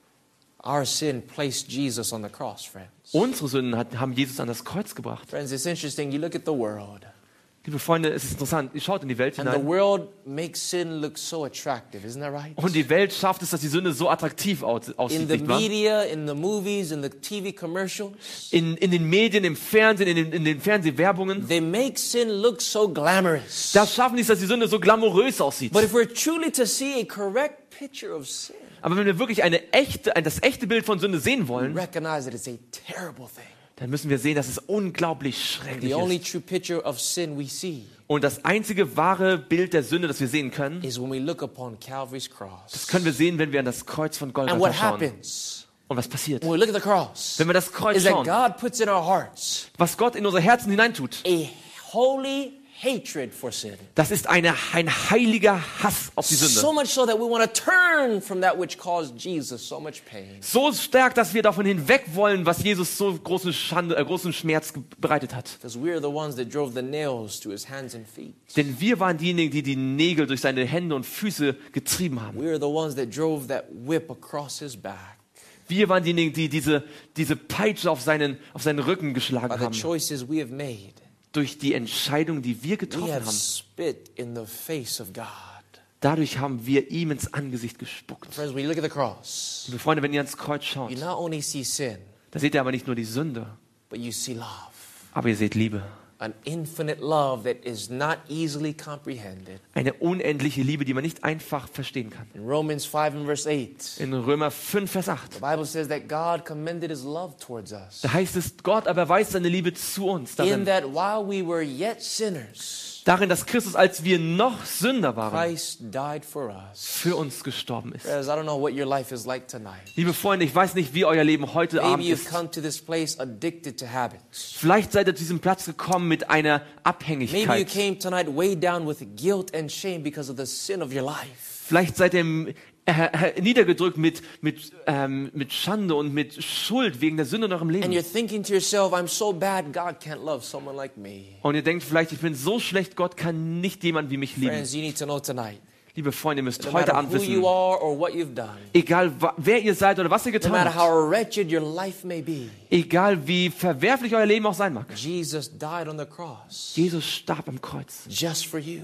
Our sin placed Jesus on the cross, friends. Unsere Sünden hat, haben Jesus an das Kreuz gebracht. Friends, it's interesting. You look at the world, Liebe Freunde, es ist interessant. Ihr schaut in die Welt and the hinein. world makes sin look so attractive. Isn't that right? Und die Welt schafft es, dass die Sünde so attraktiv aus- In aussieht, the nicht wahr? media, in the movies, in the T V commercials, In, in den Medien, im Fernsehen, in den, in den Fernsehwerbungen. they make sin look so glamorous. Da schaffen die es, dass die Sünde so glamourös aussieht. But if we're truly to see a correct picture of sin, Aber wenn wir wirklich eine echte, ein, das echte Bild von Sünde sehen wollen, recognize that it's a terrible thing. dann müssen wir sehen, dass es unglaublich schrecklich The only ist. true picture of sin we see Und das einzige wahre Bild der Sünde, das wir sehen können, is when we look upon Calvary's das cross. können wir sehen, wenn wir an das Kreuz von And Golgatha what schauen. happens Und was passiert? when we look at the cross Wenn wir das Kreuz is that schauen, God puts in our hearts was Gott in unsere Herzen hineintut, a holy hatred for sin. das ist eine, ein heiliger Hass auf die So Sünde. much so that we want to turn from that which caused Jesus so much pain. So stark, dass wir davon hinweg wollen, was Jesus so großen, Schande, äh, großen Schmerz ge- bereitet hat. Because we are the ones that drove the nails to his hands and feet. Denn wir waren diejenigen, die die Nägel durch seine Hände und Füße getrieben haben. We are the ones that drove that whip across his back Wir waren diejenigen, die diese, diese Peitsche auf seinen, auf seinen Rücken by geschlagen the haben. choices we have made. Durch die Entscheidung, die wir We getroffen have haben. spit in the face of God. Dadurch haben wir ihm ins Angesicht gespuckt. Friends, when you look at the cross, Liebe Freunde, wenn ihr ans Kreuz schaut, you not only see sin, da seht ihr aber nicht nur die Sünde, but you see love. aber ihr seht Liebe. An infinite love that is not easily comprehended. Eine unendliche Liebe, die man nicht einfach verstehen kann. In Romans five and verse eight, In Römer fünf, Vers acht. the Bible says that God commended his love towards us. Da heißt es, Gott aber erweist seine Liebe zu uns In darin, that while we were yet sinners, darin, dass Christus, als wir noch Sünder waren, Christ died for us. für uns gestorben ist. Friends, I don't know what your life is like tonight. Liebe Freunde, ich weiß nicht, wie euer Leben heute Abend Maybe you've ist. come to this place addicted to habits. Vielleicht seid ihr zu diesem Platz gekommen mit einer Maybe you Abhängigkeit. came tonight weighed down with guilt and shame because of the sin of your life. Vielleicht seid ihr äh, niedergedrückt mit, mit, ähm, mit Schande und mit Schuld wegen der Sünde in eurem And you're Leben. thinking to yourself, I'm so bad, God can't love someone like me. Und ihr denkt vielleicht, ich bin so schlecht, Gott kann nicht jemand wie mich lieben. Friends, you need to know tonight, Liebe Freunde, ihr müsst no heute matter Abend who you wissen, are or what you've done, egal wa- wer ihr seid oder was ihr no getan matter habt, how wretched your life may be, egal wie verwerflich euer Leben auch sein mag, Jesus died on the cross Jesus starb am Kreuz, just for you.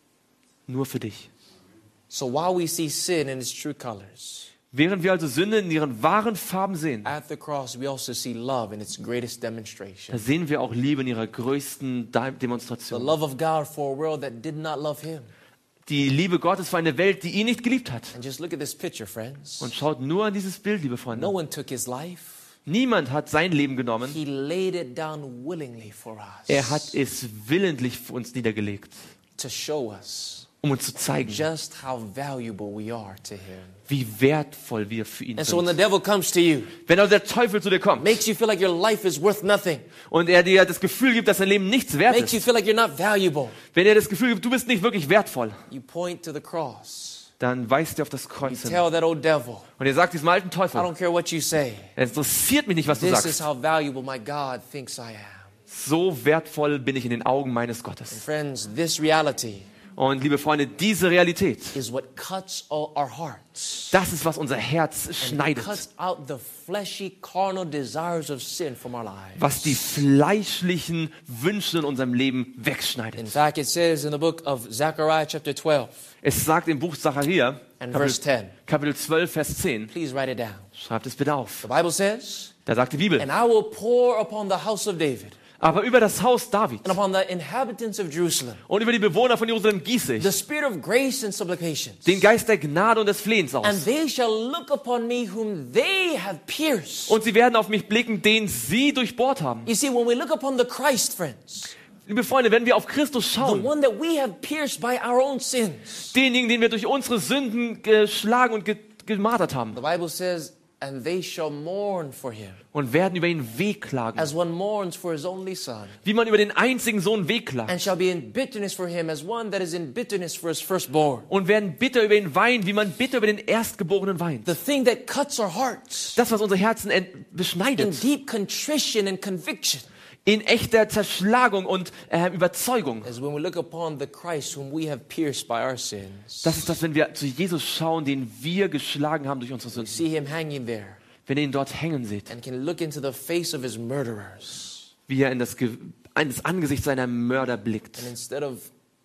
nur für dich. So while we see sin in its true colors, Während wir also Sünde in ihren wahren Farben sehen, at the cross we also see love in its greatest da demonstration. sehen wir auch Liebe in ihrer größten De- The Demonstration. love of God for a world that did not love him. Die Liebe Gottes für eine Welt, die ihn nicht geliebt hat. And just look at this picture, friends. Und schaut nur an dieses Bild, liebe No Freunde. one took his life. Niemand hat sein Leben genommen. He laid it down willingly for us. Er hat es willentlich für uns niedergelegt, to show us um uns zu zeigen, just how valuable we are to him. wie wertvoll wir für ihn And so when the sind. devil comes to you, Wenn also der Teufel zu dir kommt makes you feel like your life is worth nothing, und er dir das Gefühl gibt, dass dein Leben nichts wert makes you ist, feel like you're not valuable, wenn er das Gefühl gibt, du bist nicht wirklich wertvoll, you point to the cross. dann weist er auf das You Kreuz hin. tell that old devil, Und er sagt diesem alten I Teufel, don't care what you say. es interessiert mich nicht, was du This is sagst. how valuable my God thinks I am. So wertvoll bin ich in den Augen meines Gottes. Friends, this reality Und liebe Freunde, diese Realität, is what cuts all our hearts. das ist, was unser Herz And schneidet. cuts out the fleshy, carnal desires of sin from our lives. Was die fleischlichen Wünsche in unserem Leben In wegschneidet. fact, it says in the book of Zechariah chapter twelve Es sagt im Buch Zachariah, and verse Kapitel, ten. Kapitel zwölf, Vers zehn, Please write it down. schreibt es bitte auf. The Bible says, Da sagt die Bibel, and I will pour upon the house of David aber über das Haus David and upon the inhabitants of Jerusalem und über die Bewohner von Jerusalem gieße the ich spirit of grace and supplications. den Geist der Gnade und des Flehens And aus. they shall look upon me whom they have pierced. Und sie werden auf mich blicken, den sie durchbohrt haben. You see, when we look upon the Christ, friends, Liebe Freunde, wenn wir auf Christus the schauen, one that we have pierced by our own sins, denjenigen, den wir durch unsere Sünden geschlagen und ge gemartert haben, the Bible says And they shall mourn for him, und werden über ihn wehklagen, as one mourns for his only son, wie man über den einzigen Sohn wehklagt. and shall be in bitterness for him, as one that is in bitterness for his firstborn. Und werden bitter über ihn weinen, wie man bitter über den Erstgeborenen weint. The thing that cuts our hearts Das, was unsere Herzen ent- in beschneidet, deep contrition and conviction in echter Zerschlagung und äh, Überzeugung. is when we look upon the Christ whom we have pierced by our sins. Das ist das, wenn wir zu Jesus schauen, den wir geschlagen haben durch unsere Sünden. See him hanging there Wenn ihr ihn dort hängen seht, and can look into the face of his murderers. wie er in das, Ge- in das Angesicht seiner Mörder blickt. And instead of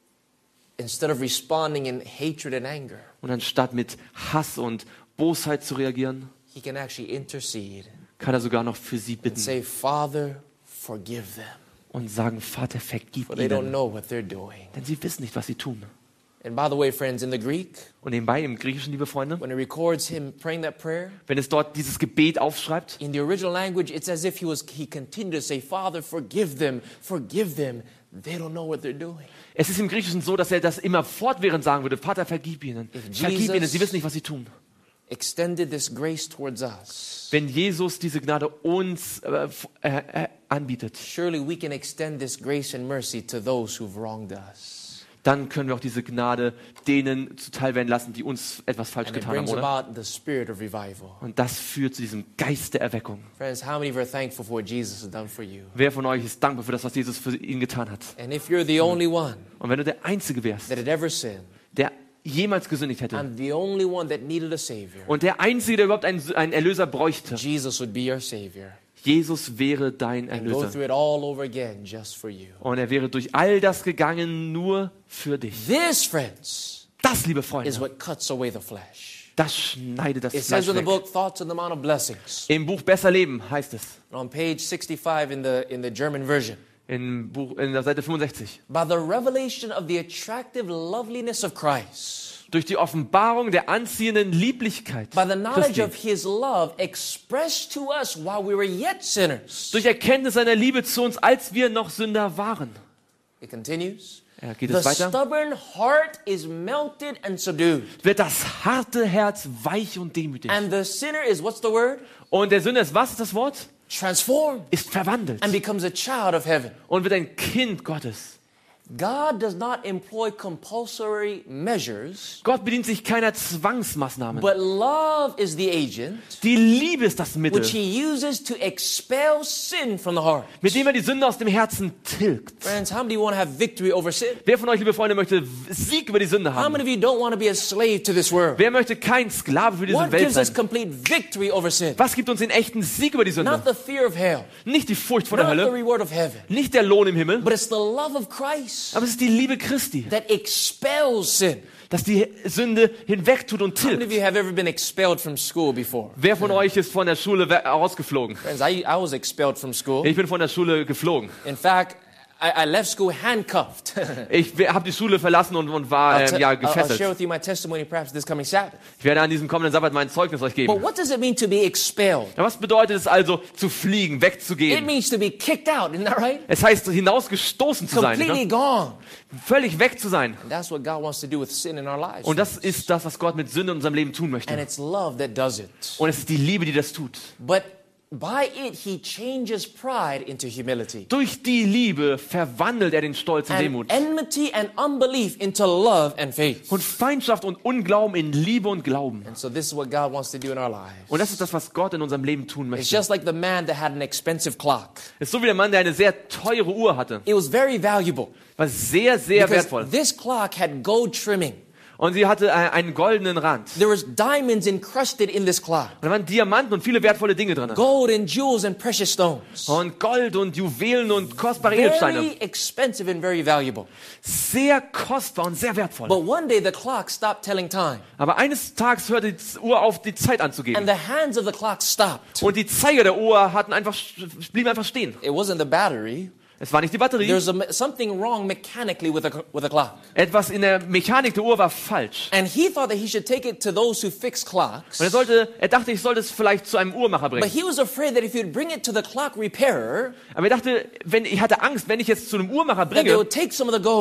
instead of responding in hatred and anger, Und anstatt mit Hass und Bosheit zu reagieren, he can actually intercede kann er sogar noch für sie and bitten say, Father, forgive them, und sagen, Vater, vergib for they don't ihnen, know what they're doing. denn sie wissen nicht, was sie tun. And by the way, friends, in the Greek, Und nebenbei im Griechischen, liebe Freunde, when it records him praying that prayer, wenn es dort dieses Gebet aufschreibt, in the original language, it's as if he was he continued to say, Father, forgive them, forgive them. They don't know what they're doing. es ist im Griechischen so, dass er das immer fortwährend sagen würde, Vater, vergib ihnen, If vergib Jesus- ihnen, sie wissen nicht, was sie tun. Extended this grace towards us. Wenn Jesus diese Gnade uns äh, f- äh, äh, anbietet, Surely we can extend this grace and mercy to those who've wronged us. dann können wir auch diese Gnade denen zuteil werden lassen, die uns etwas falsch And it getan haben, brings oder? about the spirit of revival. Und das führt zu diesem Geist der Erweckung. Friends, how many of you are thankful for what Jesus has done for you? Wer von euch ist dankbar für das, was Jesus für ihn getan hat? And if you're the only one Und wenn du der Einzige wärst, that had ever sinned, der jemals gesündigt hätte I'm the only one that needed a Savior, und der Einzige, der überhaupt einen, einen Erlöser bräuchte, Jesus would be your Savior. Jesus wäre dein And go Erlöser. through it all over again just for you. Und er wäre durch all das gegangen, nur für dich. This, friends, Das, liebe is Freunde, what cuts away the flesh. das schneidet das It Fleisch says in the weg. book, Thoughts on the Mount of Blessings. Im Buch Besser Leben heißt es, On page sixty-five in the, in the German version. in, Buch, in der Seite fünfundsechzig. By the revelation of the attractive loveliness of Christ, Durch die Offenbarung der anziehenden Lieblichkeit by the knowledge Christi, of his love expressed to us while we were yet sinners. durch Erkenntnis seiner Liebe zu uns, als wir noch Sünder waren. It continues. Ja, geht The es weiter? stubborn heart is melted and subdued. Wird das harte Herz weich und demütig. And the sinner is, what's the word? Und der Sünder ist, was ist das Wort? Transformed Ist verwandelt and becomes a child of heaven. und wird ein Kind Gottes. God does not employ compulsory measures, Gott bedient sich keiner Zwangsmaßnahmen. but love is the agent Die Liebe ist das Mittel, which he uses to expel sin from the heart. mit dem er die Sünde aus dem Herzen tilgt. Friends, how many of you want to have victory over sin? Wer von euch, liebe Freunde, möchte Sieg über die Sünde How haben? many of you don't want to be a slave to this world? Wer möchte kein Sklave für diese What Welt gives us sein? complete victory over sin? Was gibt uns den echten Sieg über die Sünde? Not the fear of hell, Nicht die Furcht vor der not the Hölle, reward of heaven, nicht der Lohn im Himmel, but it's the love of Christ aber es ist die Liebe Christi, that expels sin. dass die Sünde hinwegtut und How many of tilgt. you have ever been expelled from school before? Wer von euch ist von der Schule we- rausgeflogen? Friends, I, I was expelled from school. Ich bin von der Schule geflogen. In fact, I, I left school handcuffed. Ich habe die Schule verlassen und, und war I'll, ähm, te- ja, I'll- I'll share gefesselt. with you my testimony perhaps this coming Sabbath. Ich werde an diesem kommenden Sabbat mein Zeugnis euch But geben. what does it mean to be expelled? Ja, was bedeutet es also, zu fliegen, It wegzugehen? means to be kicked out, isn't that right? Es heißt, hinausgestoßen zu sein, Completely ne? gone. Völlig weg zu sein. And that's what God wants to do with sin in our lives. Und das ist das, was Gott mit Sünde in unserem Leben tun And möchte. it's love that does it. Und es ist die Liebe, die das tut. But by it, he changes pride into humility. Durch die Liebe verwandelt er den Stolz in And Demut. enmity and unbelief into love and faith. Und Feindschaft und Unglauben in Liebe und Glauben. And so this is what God wants to do in our lives. Und das ist das, was Gott in unserem Leben tun It's möchte. just like the man that had an expensive clock. Es ist so wie der Mann, der eine sehr teure Uhr hatte. It was very valuable War sehr, sehr because wertvoll. this clock had gold trimming. Und sie hatte äh, einen goldenen Rand. There was diamonds encrusted in this clock. Und da waren Diamanten und viele wertvolle Dinge drin. Gold and jewels and precious stones. Und Gold und Juwelen und kostbare Edelsteine. Very expensive and very valuable. Sehr kostbar und sehr wertvoll. But one day the clock stopped telling time. Aber eines Tages hörte die Uhr auf, die Zeit And anzugeben. the hands of the clock stopped. Und die Zeiger der Uhr hatten einfach, blieben einfach stehen. It wasn't the battery. Es war nicht die Batterie. There's a, something wrong mechanically with the, with the clock. Etwas in der Mechanik der Uhr war falsch. And he thought that he should take it to those who fix clocks. Und er sollte, er dachte, ich sollte es vielleicht zu einem Uhrmacher But bringen. he was afraid that if he'd bring it to the clock repairer, Aber er dachte, wenn, ich hatte Angst, wenn ich jetzt zu einem Uhrmacher that they bringe, would take some of the gold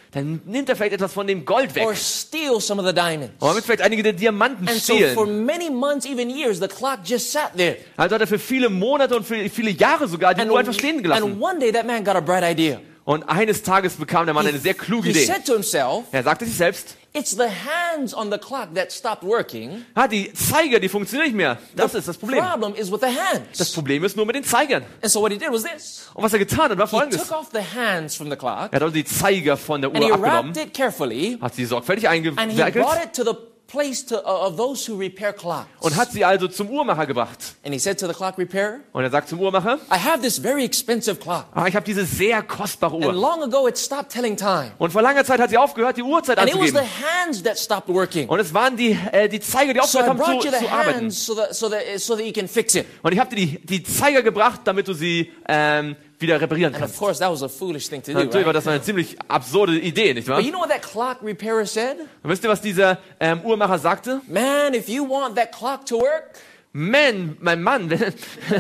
dann nimmt er vielleicht etwas von dem Gold weg. or steal some of the diamonds. Oder wird vielleicht einige der Diamanten And so for stehlen. many months, even years, the clock just sat there. Also hat er für viele Monate und für viele Jahre sogar die And, Uhr einfach stehen gelassen. and one day that man got a bright idea. Und eines Tages bekam der Mann eine sehr kluge He Idee. said to himself, Er sagte sich selbst, it's the hands on the clock that stopped working. ah, die Zeiger, die funktionieren nicht mehr. Das ist das Problem. Problem is with the Das hands. Problem ist nur mit den Zeigern. And so what he did was this. Und was er getan hat, war He folgendes. took off the hands from the clock Er hat also die Zeiger von der and he Uhr abgenommen, wrapped it carefully hat sie sorgfältig and he eingewerkelt brought it to the place to, uh, of those who repair clocks. und hat sie also zum Uhrmacher gebracht. And he said to the clock repairer, Und er sagt zum Uhrmacher, I have this very expensive clock. ah, ich habe diese sehr kostbare And Uhr. long ago it stopped telling time. Und vor langer Zeit hat sie aufgehört, die Uhrzeit And it was the anzugeben. hands that stopped working. Und es waren die, äh, die Zeiger, die So I aufgehört haben brought zu, you the zu arbeiten. hands so that, so that, so that you can fix it. Und ich habe dir die, die Zeiger gebracht, damit du sie ähm, wieder reparieren And of kannst. course that was a foolish thing to do, Natürlich war right? das eine ziemlich absurde Idee, nicht wahr? But you know what that clock repairer said? Und wisst ihr, was dieser ähm, Uhrmacher sagte? Man, if you want that clock to work, Man, mein Mann, wenn,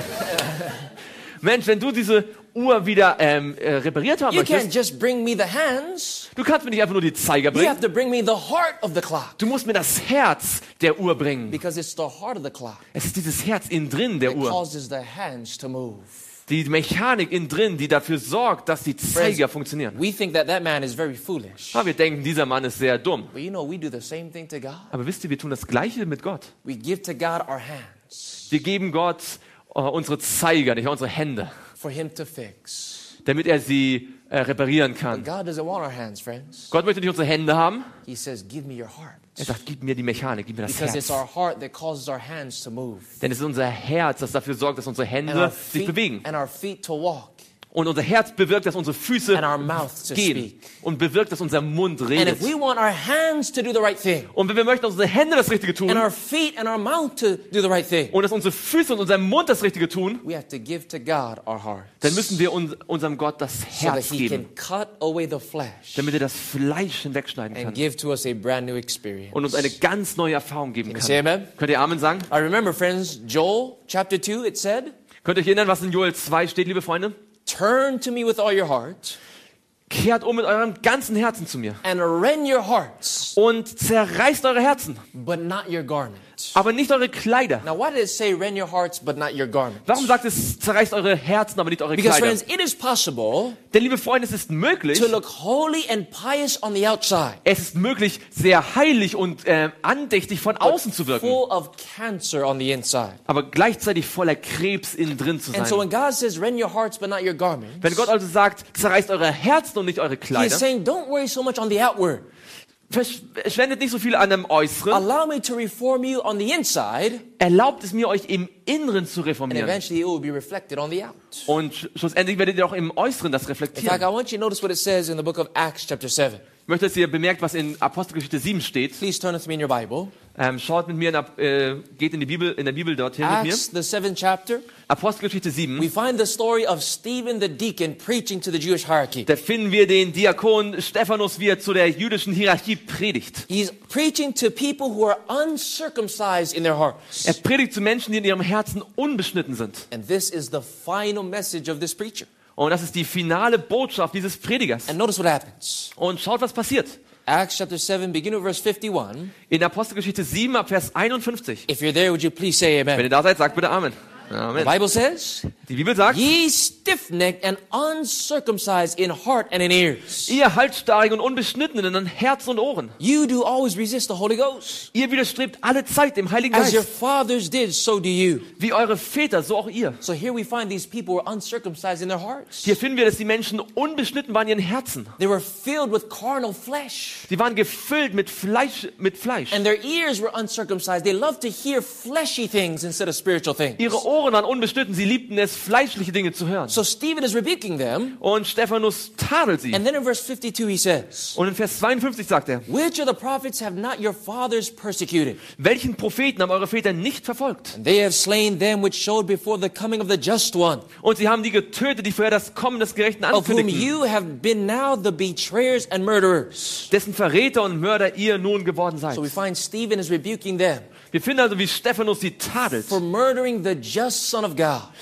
Mensch, wenn du diese Uhr wieder ähm, äh, repariert haben you can't möchtest, just bring me the hands. du kannst mir nicht einfach nur die Zeiger You bringen, have to bring me the heart of the clock. du musst mir das Herz der Uhr bringen. Because it's the heart of the clock Es ist dieses Herz innen drin der that Uhr. causes the hands to move. Die Mechanik innen drin, die dafür sorgt, dass die Zeiger funktionieren. We think that that man is very foolish. Aber wir denken, dieser Mann ist sehr dumm. But you know, we do the same thing to God. Aber wisst ihr, wir tun das Gleiche mit Gott. We give to God our hands Wir geben Gott äh, unsere Zeiger, nicht wahr, unsere Hände, for him to fix. damit er sie äh, reparieren But kann. God doesn't want our hands, friends. Gott möchte nicht unsere Hände haben. He says, give me your heart. Er sagt, gib mir die Mechanik, gib mir das Because it's Herz. our heart that causes our hands to move. Denn es ist unser Herz, das dafür sorgt, dass unsere And our Hände sich feet, bewegen. and our feet to walk. Und unser Herz bewirkt, dass unsere Füße And our mouth to gehen. speak. Und bewirkt, dass unser Mund And redet. if we want our hands to do the right thing, Und wenn wir möchten, dass unsere Hände das Richtige tun and our feet and our mouth to do the right thing, und dass unsere Füße und unser Mund das Richtige tun, we have to give to God our hearts. dann müssen wir uns, unserem Gott das So that Herz he geben, can cut away the flesh damit er das Fleisch hinwegschneiden and kann give to us a brand new experience. und uns eine ganz neue Erfahrung geben Can you say kann. amen? Könnt ihr Amen sagen? I remember, friends, Joel chapter two, it said, Könnt ihr euch erinnern, was in Joel zwei steht, liebe Freunde? turn to me with all your heart Kehrt um mit eurem ganzen Herzen zu mir and rend your hearts, und zerreißt eure Herzen, but not your garment. aber nicht eure Kleider. Now, why did it say rend your hearts, but not your garment? Warum sagt es, zerreißt eure Herzen, aber nicht eure Because, Kleider? friends, it is possible Denn, liebe Freunde, es ist möglich, to look holy and pious on the outside, es ist möglich, sehr heilig und äh, andächtig von außen zu wirken, full of cancer on the inside. aber gleichzeitig voller Krebs innen drin zu And so sein. when God says rend your hearts, but not your garments, Wenn Gott also sagt, zerreißt eure Herzen und nicht eure He is Kleider, saying, don't worry so much on the outward. verschwendet nicht so viel an dem Äußeren, Allow me to reform you on the inside, erlaubt es mir, euch im Inneren zu and reformieren. eventually it will be reflected on the out. Und sch- schlussendlich werdet ihr auch im Äußeren das In fact, reflektieren. I want you to notice what it says in the book of Acts, chapter seven. Ich möchte, dass ihr bemerkt, was in Apostelgeschichte sieben steht. Please turn with me in your Bible. Ähm, schaut mit mir, nach, äh, geht in die Bibel, in der Bibel dorthin mit mir. Acts, the seventh chapter. Apostelgeschichte sieben. We find the story of Stephen the deacon preaching to the Jewish hierarchy. Da finden wir den Diakon Stephanus, wie er zu der jüdischen Hierarchie predigt. He's preaching to people who are uncircumcised in their hearts. Er predigt zu Menschen, die in ihrem Herzen unbeschnitten sind. And this is the final message of this preacher. Und das ist die finale Botschaft dieses Predigers. And notice what happens. Und schaut, was passiert. Acts chapter seven, beginning with verse fifty-one. In Apostelgeschichte sieben, ab Vers einundfünfzig. If you're there, would you please say Wenn amen? ihr da seid, sagt bitte Amen. The Amen. Bible says, Die Bibel sagt, ye stiff-necked and uncircumcised in heart and in ears. ihr Halsstarrigen und Unbeschnittenen an Herz und Ohren. You do always resist the Holy Ghost. Ihr widerstrebt alle Zeit dem Heiligen As your Geist. fathers did, so do you. Wie eure Väter, so auch ihr. So here we find these people were uncircumcised in their hearts. Hier finden wir, dass die Menschen unbeschnitten waren in ihren Herzen. They were filled with carnal flesh. Sie waren gefüllt mit Fleisch, mit Fleisch. And their ears were uncircumcised. They loved to hear fleshy things instead of spiritual things. Ihre Ohren waren unbeschnitten. Sie liebten es, fleischliche Dinge zu hören. So Stephen is rebuking them. Und Stephanus tadelt sie. And then in verse fifty-two he says, Und in Vers zweiundfünfzig sagt er, which of the prophets have not your fathers persecuted? welchen Propheten haben eure Väter nicht verfolgt? And they have slain them which showed before the coming of the just one, Und sie haben die getötet, die vorher das Kommen des Gerechten of whom ankündigten, you have been now the betrayers and murderers. dessen Verräter und Mörder ihr nun geworden seid. So we find Stephen is rebuking them Wir finden also, wie Stephanus sie tadelt, for murdering the just Son of God.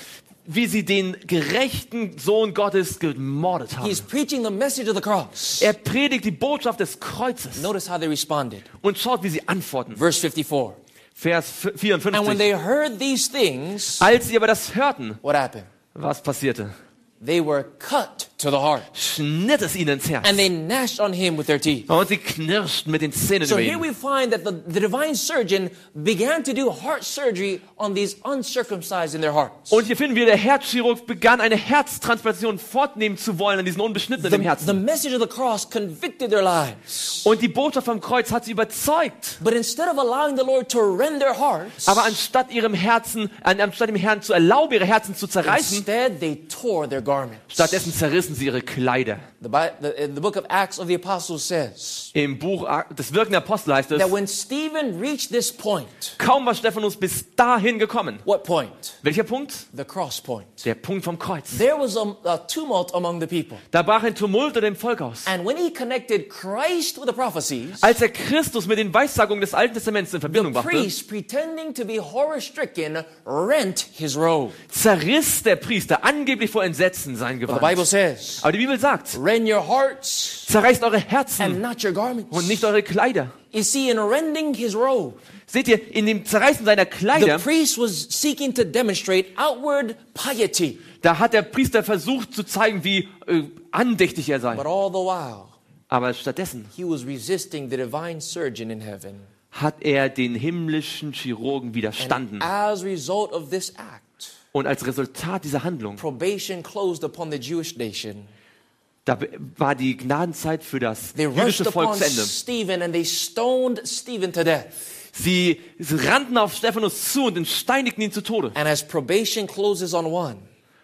wie sie den gerechten Sohn Gottes gemordet haben. He's preaching the message of the cross. Er predigt die Botschaft des Kreuzes. Notice how they responded. Und schaut, wie sie antworten. Verse fifty-four. Vers And when vierundfünfzig. they heard these things, Als sie aber das hörten, what happened? was passierte? They were cut to the heart. Schnitt es ihnen ins Herz. And they gnashed on him with their teeth. Und sie knirschten mit den Zähnen So über here ihn. we find that the, the divine surgeon began to do heart surgery on these uncircumcised in their hearts. Und hier finden wir, der Herzchirurg begann eine Herztransplantation fortnehmen zu wollen an diesen Unbeschnittenen im The, the Herzen. message of the cross convicted their lives. Und die Botschaft vom Kreuz hat sie überzeugt. But instead of allowing the Lord to rend their hearts, Aber anstatt ihrem Herzen, an- anstatt dem Herrn zu erlauben, ihre Herzen zu zerreißen, instead they tore their garments. stattdessen zerrissen sie ihre Kleider. The, Bi- the, in the book of Acts of the Apostles says Im Buch des Wirken der Apostel heißt es, that when Stephen reached this point, kaum war Stephanus bis dahin gekommen. what point? Welcher Punkt? The cross point. Der Punkt vom Kreuz. There was a, a tumult among the people. Da brach ein Tumult unter dem Volk aus. And when he connected Christ with the prophecies, Als er Christus mit den Weissagungen des Alten Testaments in Verbindung the brachte, priest, pretending to be horror-stricken, rent his robe. zerriss der Priester angeblich vor Entsetzen sein But the Bible Gewand. says, Aber die Bibel sagt, rend your hearts zerreißt eure and Herzen not your garments. und nicht eure Kleider. You see, in rending his robe, Seht ihr, in dem Zerreißen seiner the Kleider, priest was seeking to demonstrate outward piety. da hat der Priester versucht zu zeigen, wie äh, andächtig er sei. But all the while, Aber stattdessen he was resisting the divine surgeon in heaven. hat er den himmlischen Chirurgen widerstanden. And as a result of this act, Und als Resultat dieser Handlung, probation closed upon the Jewish nation. da war die Gnadenzeit für das They jüdische rushed Volk upon zu Ende. Stephen and they stoned Stephen to death. Sie rannten auf Stephanus zu und steinigten ihn zu Tode. And as probation closes on one,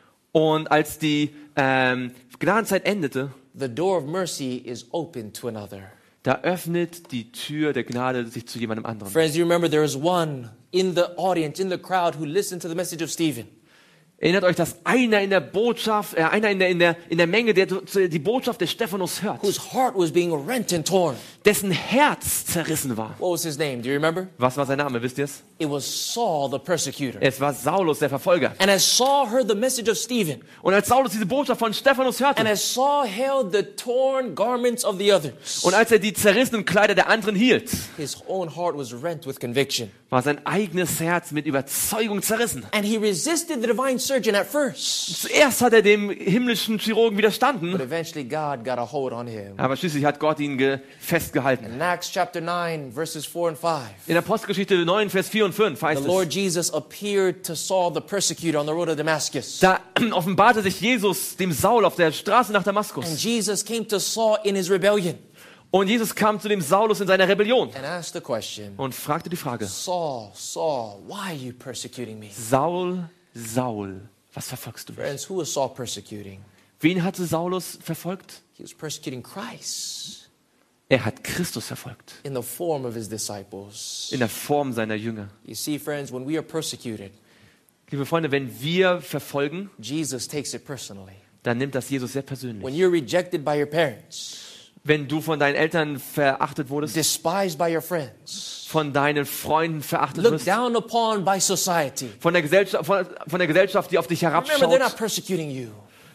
Und als die ähm, Gnadenzeit endete, the door of mercy is open to another. da öffnet die Tür der Gnade sich zu jemandem anderen. Friends, you remember there was one in the audience, in the crowd, who listened to the message of Stephen. Erinnert euch, dass einer in der Botschaft, äh, einer in der, in der, in der Menge, der die Botschaft des Stephanus hört, Whose heart was being rent and torn. dessen Herz zerrissen war. What was his name? Do you remember? Was war sein Name, wisst ihr es? It was Saul, the persecutor. Es war Saulus, der Verfolger. And as Saul heard the message of Stephen, Und als Saulus diese Botschaft von Stephanus and hörte, as Saul held the torn garments of the others, und als er die zerrissenen Kleider der anderen hielt, his own heart was rent with conviction. war sein eigenes Herz mit Überzeugung zerrissen. And he resisted the divine surgeon at first. Zuerst hat er dem himmlischen Chirurgen But widerstanden, eventually God got a hold on him. aber schließlich hat Gott ihn ge festgehalten. In Acts chapter nine, verses four and five, In Apostelgeschichte neun, Vers vier und fünf the heißt Lord es, Jesus appeared to Saul, the persecutor, on the road to Damascus. da offenbarte sich Jesus dem Saul auf der Straße nach And Damaskus. Jesus came to Saul in his rebellion Und Jesus kam zu dem Saulus in seiner Rebellion and asked the question, und fragte die Frage, Saul, Saul, why are you persecuting me? Saul, Saul, was verfolgst du mich? Friends, who was Saul persecuting? Wen hatte Saulus verfolgt? He was persecuting Christ Er hat Christus verfolgt, in the form of his disciples. in der Form seiner Jünger. You see, friends, when we are persecuted, Liebe Freunde, wenn wir verfolgen, Jesus takes it personally. dann nimmt das Jesus sehr When persönlich. you're rejected by your parents, Wenn du von deinen Eltern verachtet wurdest, despised by your friends, von deinen Freunden verachtet looked wirst, down upon by society, von der Gesellschaft, von, von der Gesellschaft, die auf dich remember, they're not herabschaut, persecuting you.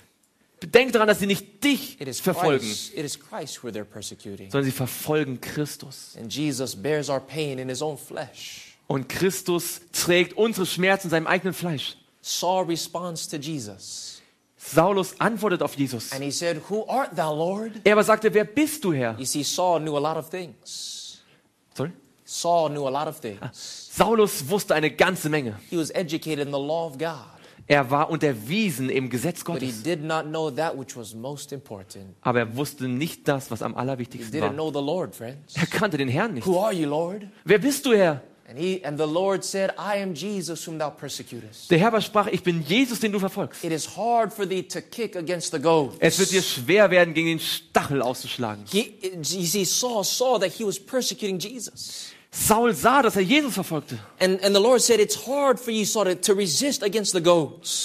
denk daran, dass sie nicht dich It is verfolgen, Christ, it is Christ who they're persecuting. sondern sie verfolgen Christus. And Jesus bears our pain in his own flesh. Und Christus trägt unsere Schmerzen in seinem eigenen Fleisch. Saul responds to Jesus. Saulus antwortet auf Jesus. And he said, who art thou, Lord? Er aber sagte, wer bist du, Herr? You see, Saul knew a lot of things. Sorry? Saul knew a lot of things. Saulus wusste eine ganze Menge. He was educated in the law of God. Er war unterwiesen im Gesetz But he Gottes. did not know that which was most important. Aber er wusste nicht das, was am He allerwichtigsten didn't war. know the Lord, friends. Er kannte den Herrn nicht. Who are you, Lord? Wer bist du, Herr? And he and the Lord said, I am Jesus whom thou persecutest. Der Herr aber sprach, ich bin Jesus, den du verfolgst. It is hard for thee to kick against the goads. Es wird dir schwer werden, gegen den Stachel auszuschlagen. He, you see, Saul saw that he was persecuting Jesus. Saul sah, dass er Jesus verfolgte. And, and the Lord said, it's hard for you, Saul, to, to resist against the goads.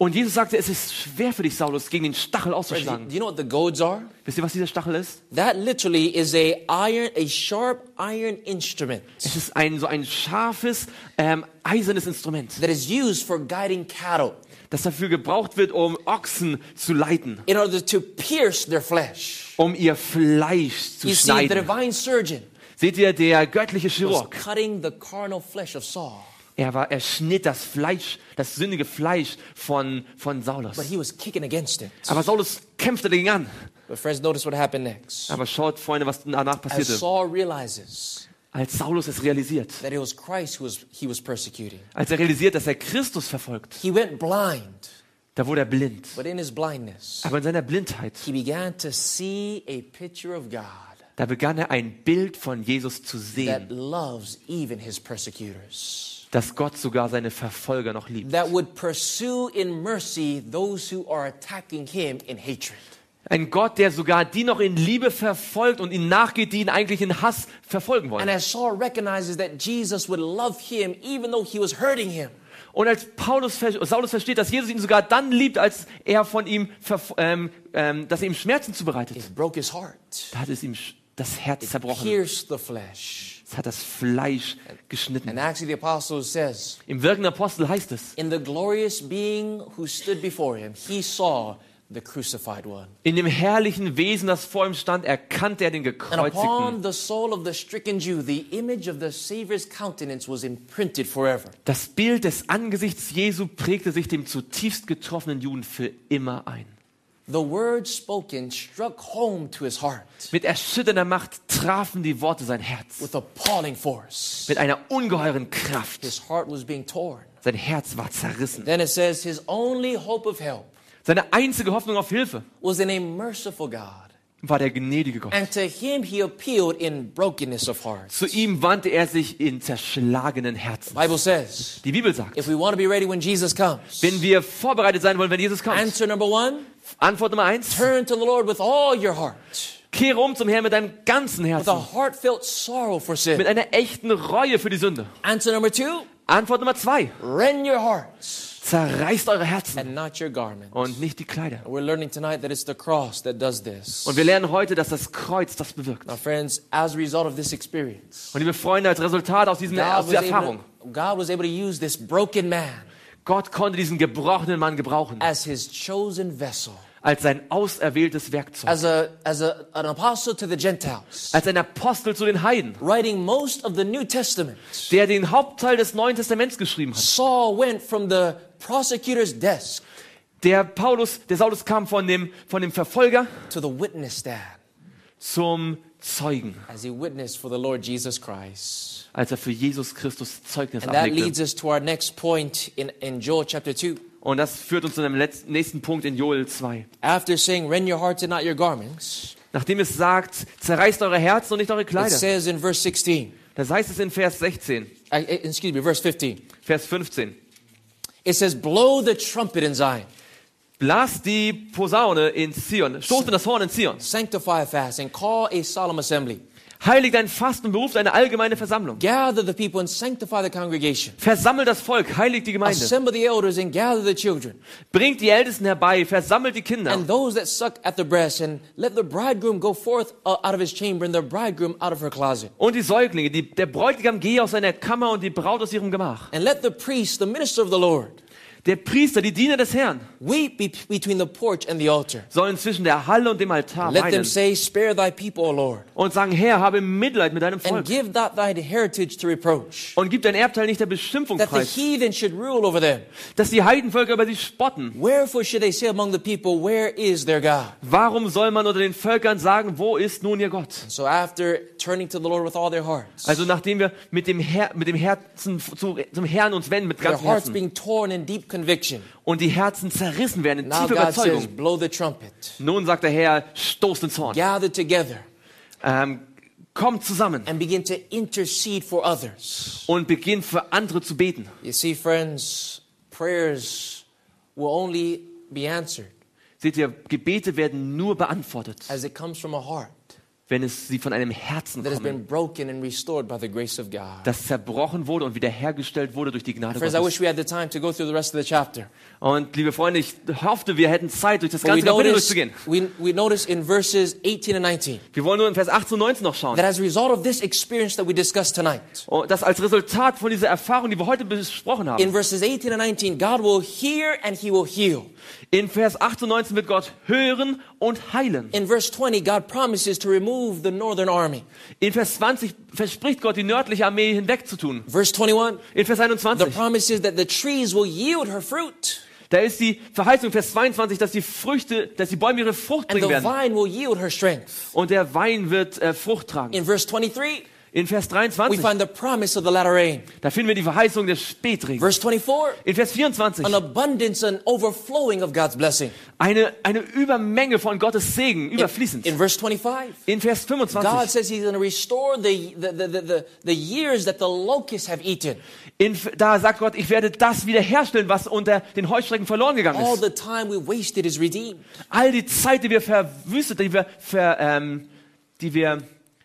Und Jesus sagte, es ist schwer für dich, Saulus, gegen den Stachel Friends, do auszuschlagen. you know what the goads are? Wisst ihr, was dieser Stachel ist? That literally is a iron, a sharp iron instrument Es ist ein so ein scharfes, ähm, eisernes Instrument, that is used for guiding cattle das dafür gebraucht wird, um Ochsen zu leiten, in order to pierce their flesh. um ihr Fleisch zu You see, the schneiden. divine surgeon Seht ihr, der göttliche was Chirurg, cutting the carnal flesh of Saul, er, war, er schnitt das Fleisch, das sündige Fleisch von, von Saulus. but he was kicking against it. Aber Saulus kämpfte dagegen an. But friends, notice what happened next. Aber schaut, Freunde, was danach As passierte. Saul realizes Als Saulus es realisiert, that it was Christ who was, he was persecuting, als er realisiert, dass er Christus verfolgt, he went blind. da wurde er blind. But in his blindness, Aber in seiner Blindheit, he began to see a picture of God da begann er ein Bild von Jesus zu that sehen, loves even his persecutors, dass Gott sogar seine Verfolger noch liebt. that would pursue in mercy those who are attacking him in hatred. Ein Gott, der sogar die noch in Liebe verfolgt und ihnen nachgeht, die ihn eigentlich in Hass verfolgen wollen. And as Saul recognizes that Jesus would love him even though he was hurting him, Und als Paulus, Saulus versteht, dass Jesus ihn sogar dann liebt, als er von ihm, verf- ähm, ähm, dass er ihm Schmerzen zubereitet, it broke his heart. da hat es ihm sch- das Herz zerbrochen. Pierced the flesh. Es hat das Fleisch And geschnitten. actually the apostle says, Im Wirken der Apostel heißt es, in the glorious being who stood before him, he saw the crucified one. in dem herrlichen Wesen, das vor ihm stand, erkannte er den And Gekreuzigten. upon the soul of the stricken Jew, the image of the Savior's countenance was imprinted forever. Das Bild des Angesichts Jesu prägte sich dem zutiefst getroffenen Juden für immer ein. The words spoken struck home to his heart Mit erschütternder Macht trafen die Worte sein Herz. with appalling force. Mit einer ungeheuren Kraft. His heart was being torn. Sein Herz war zerrissen. Then it says his only hope of help Seine einzige Hoffnung auf Hilfe was in a merciful God. war der gnädige Gott. And to him he appealed in brokenness of heart. Zu ihm wandte er sich in zerschlagenen Herzen. The Bible says, Die Bibel sagt, if we want to be ready when Jesus comes, wenn wir vorbereitet sein wollen, wenn Jesus kommt, answer number one, Antwort Nummer eins, turn to the Lord with all your heart, kehre um zum Herrn mit deinem ganzen with Herzen, a heartfelt sorrow for sin. mit einer echten Reue für die Sünde. Answer number two, Antwort Nummer zwei, rend your hearts zerreißt eure Herzen and not your garments. und nicht die Kleider. We're learning tonight that it's the cross that does this. Und wir lernen heute, dass das Kreuz das bewirkt. Now, friends, as a result of this experience, Und liebe Freunde, als Resultat aus, diesem, God aus was, dieser able Erfahrung, to, God was able to use this broken man Gott konnte diesen gebrochenen Mann gebrauchen, as his chosen vessel, als sein auserwähltes Werkzeug, as a as a, an apostle to the Gentiles, als ein Apostel zu den Heiden, writing most of the New Testament. der den Hauptteil des Neuen Testaments geschrieben hat. Saul went from the prosecutor's desk Der Paulus, der Saulus kam von dem, von dem Verfolger to the witness stand zum Zeugen, as he witnessed for the Lord Jesus Christ. als er für Jesus Christus Zeugnis And that ablegte. leads us to our next point in, in Joel chapter two. Und das führt uns zu dem letzten, nächsten Punkt in Joel zwei. After saying, rend your hearts and not your garments, Nachdem es sagt, zerreißt eure Herzen und nicht eure it Kleider. says in verse sixteen, Das heißt es in Vers sechzehn, uh, excuse me, verse fifteen. Vers fünfzehn. It says, blow the trumpet in Zion, Blas die Posaune in Zion, stoßt in das Horn in Zion. sanctify a fast, and call a solemn assembly. Heiligt ein Fast und beruft eine allgemeine Versammlung. Gather the people and sanctify the congregation. Versammelt das Volk, heiligt die Gemeinde. Assemble the elders and gather the children, Bringt die Ältesten herbei, versammelt die Kinder. and those that suck at the breast, and let the bridegroom go forth uh, out of his chamber, and the bridegroom out of her closet. Und die Säuglinge, die, der Bräutigam gehe aus seiner Kammer und die Braut aus ihrem Gemach. And let the priest, the minister of the Lord, Der Priester, die Diener des Herrn, weep be- between the porch and the altar. sollen zwischen der Halle und dem Altar Let them weinen say, spare thy people, O Lord, und sagen, Herr, habe Mitleid mit deinem and Volk give not thine heritage to reproach, und gib dein Erbteil nicht der Beschimpfung that the preis, heathen should rule over them. dass die Heidenvölker über sie spotten. Wherefore should they say among the people, where is their God? Warum soll man unter den Völkern sagen, wo ist nun ihr Gott? So after turning to the Lord with all their hearts, Also nachdem wir mit dem, Her mit dem Herzen zu, zum Herrn uns wenden, mit their ganzem hearts Herzen, being torn in deep conviction, und die Herzen zerrissen werden in now tiefer God says, Überzeugung. blow the trumpet, Nun sagt der Herr, stoßt ins Horn. gather together, Ähm, kommt zusammen and begin to intercede for others. und beginnt für andere zu beten. You see, friends, prayers will only be answered Seht ihr, Gebete werden nur beantwortet, as it comes from a heart wenn es sie von einem Herzen that has kommen, been broken and restored by the grace of God. das zerbrochen wurde und wiederhergestellt wurde durch die Gnade Friends, I Gottes. wish we had the time to go through the rest of the chapter. Und liebe Freunde, ich hoffte, wir hätten Zeit, durch das But we ganze Kapitel notice, durchzugehen. we, we notice in verses eighteen and nineteen Wir wollen nur in Vers achtzehn und neunzehn noch schauen. that as a result of this experience that we discussed tonight, Und das als Resultat von dieser Erfahrung, die wir heute besprochen haben. in verses eighteen and nineteen, God will hear and He will heal. In Vers achtzehn und neunzehn wird Gott hören und heilen. In verse twenty, God promises to remove the northern army. In Vers zwanzig verspricht Gott, die nördliche Armee hinwegzutun. Verse twenty-one, In Vers the einundzwanzig, promise is that the trees will yield her fruit da ist die Verheißung, Vers zweiundzwanzig, dass die Früchte, dass die Bäume ihre Frucht and bringen the werden. vine will yield her strength. Und der Wein wird äh, Frucht tragen. In verse twenty-three, In Vers we dreiundzwanzig, find the promise of the latter rain. da finden wir die Verheißung des Spätregens. Verse twenty-four, In Vers vierundzwanzig, an abundance and overflowing of God's blessing. eine, eine Übermenge von Gottes Segen, überfließend. In verse twenty-five, In Vers God fünfundzwanzig, says He's going to restore the, the, the, the, the, the years that the locusts have eaten. in, da sagt Gott, ich werde das wiederherstellen, was unter den Heuschrecken verloren gegangen All ist. the time we wasted is redeemed. All die Zeit, die wir verwüstet, die wir, ver, ähm, die wir,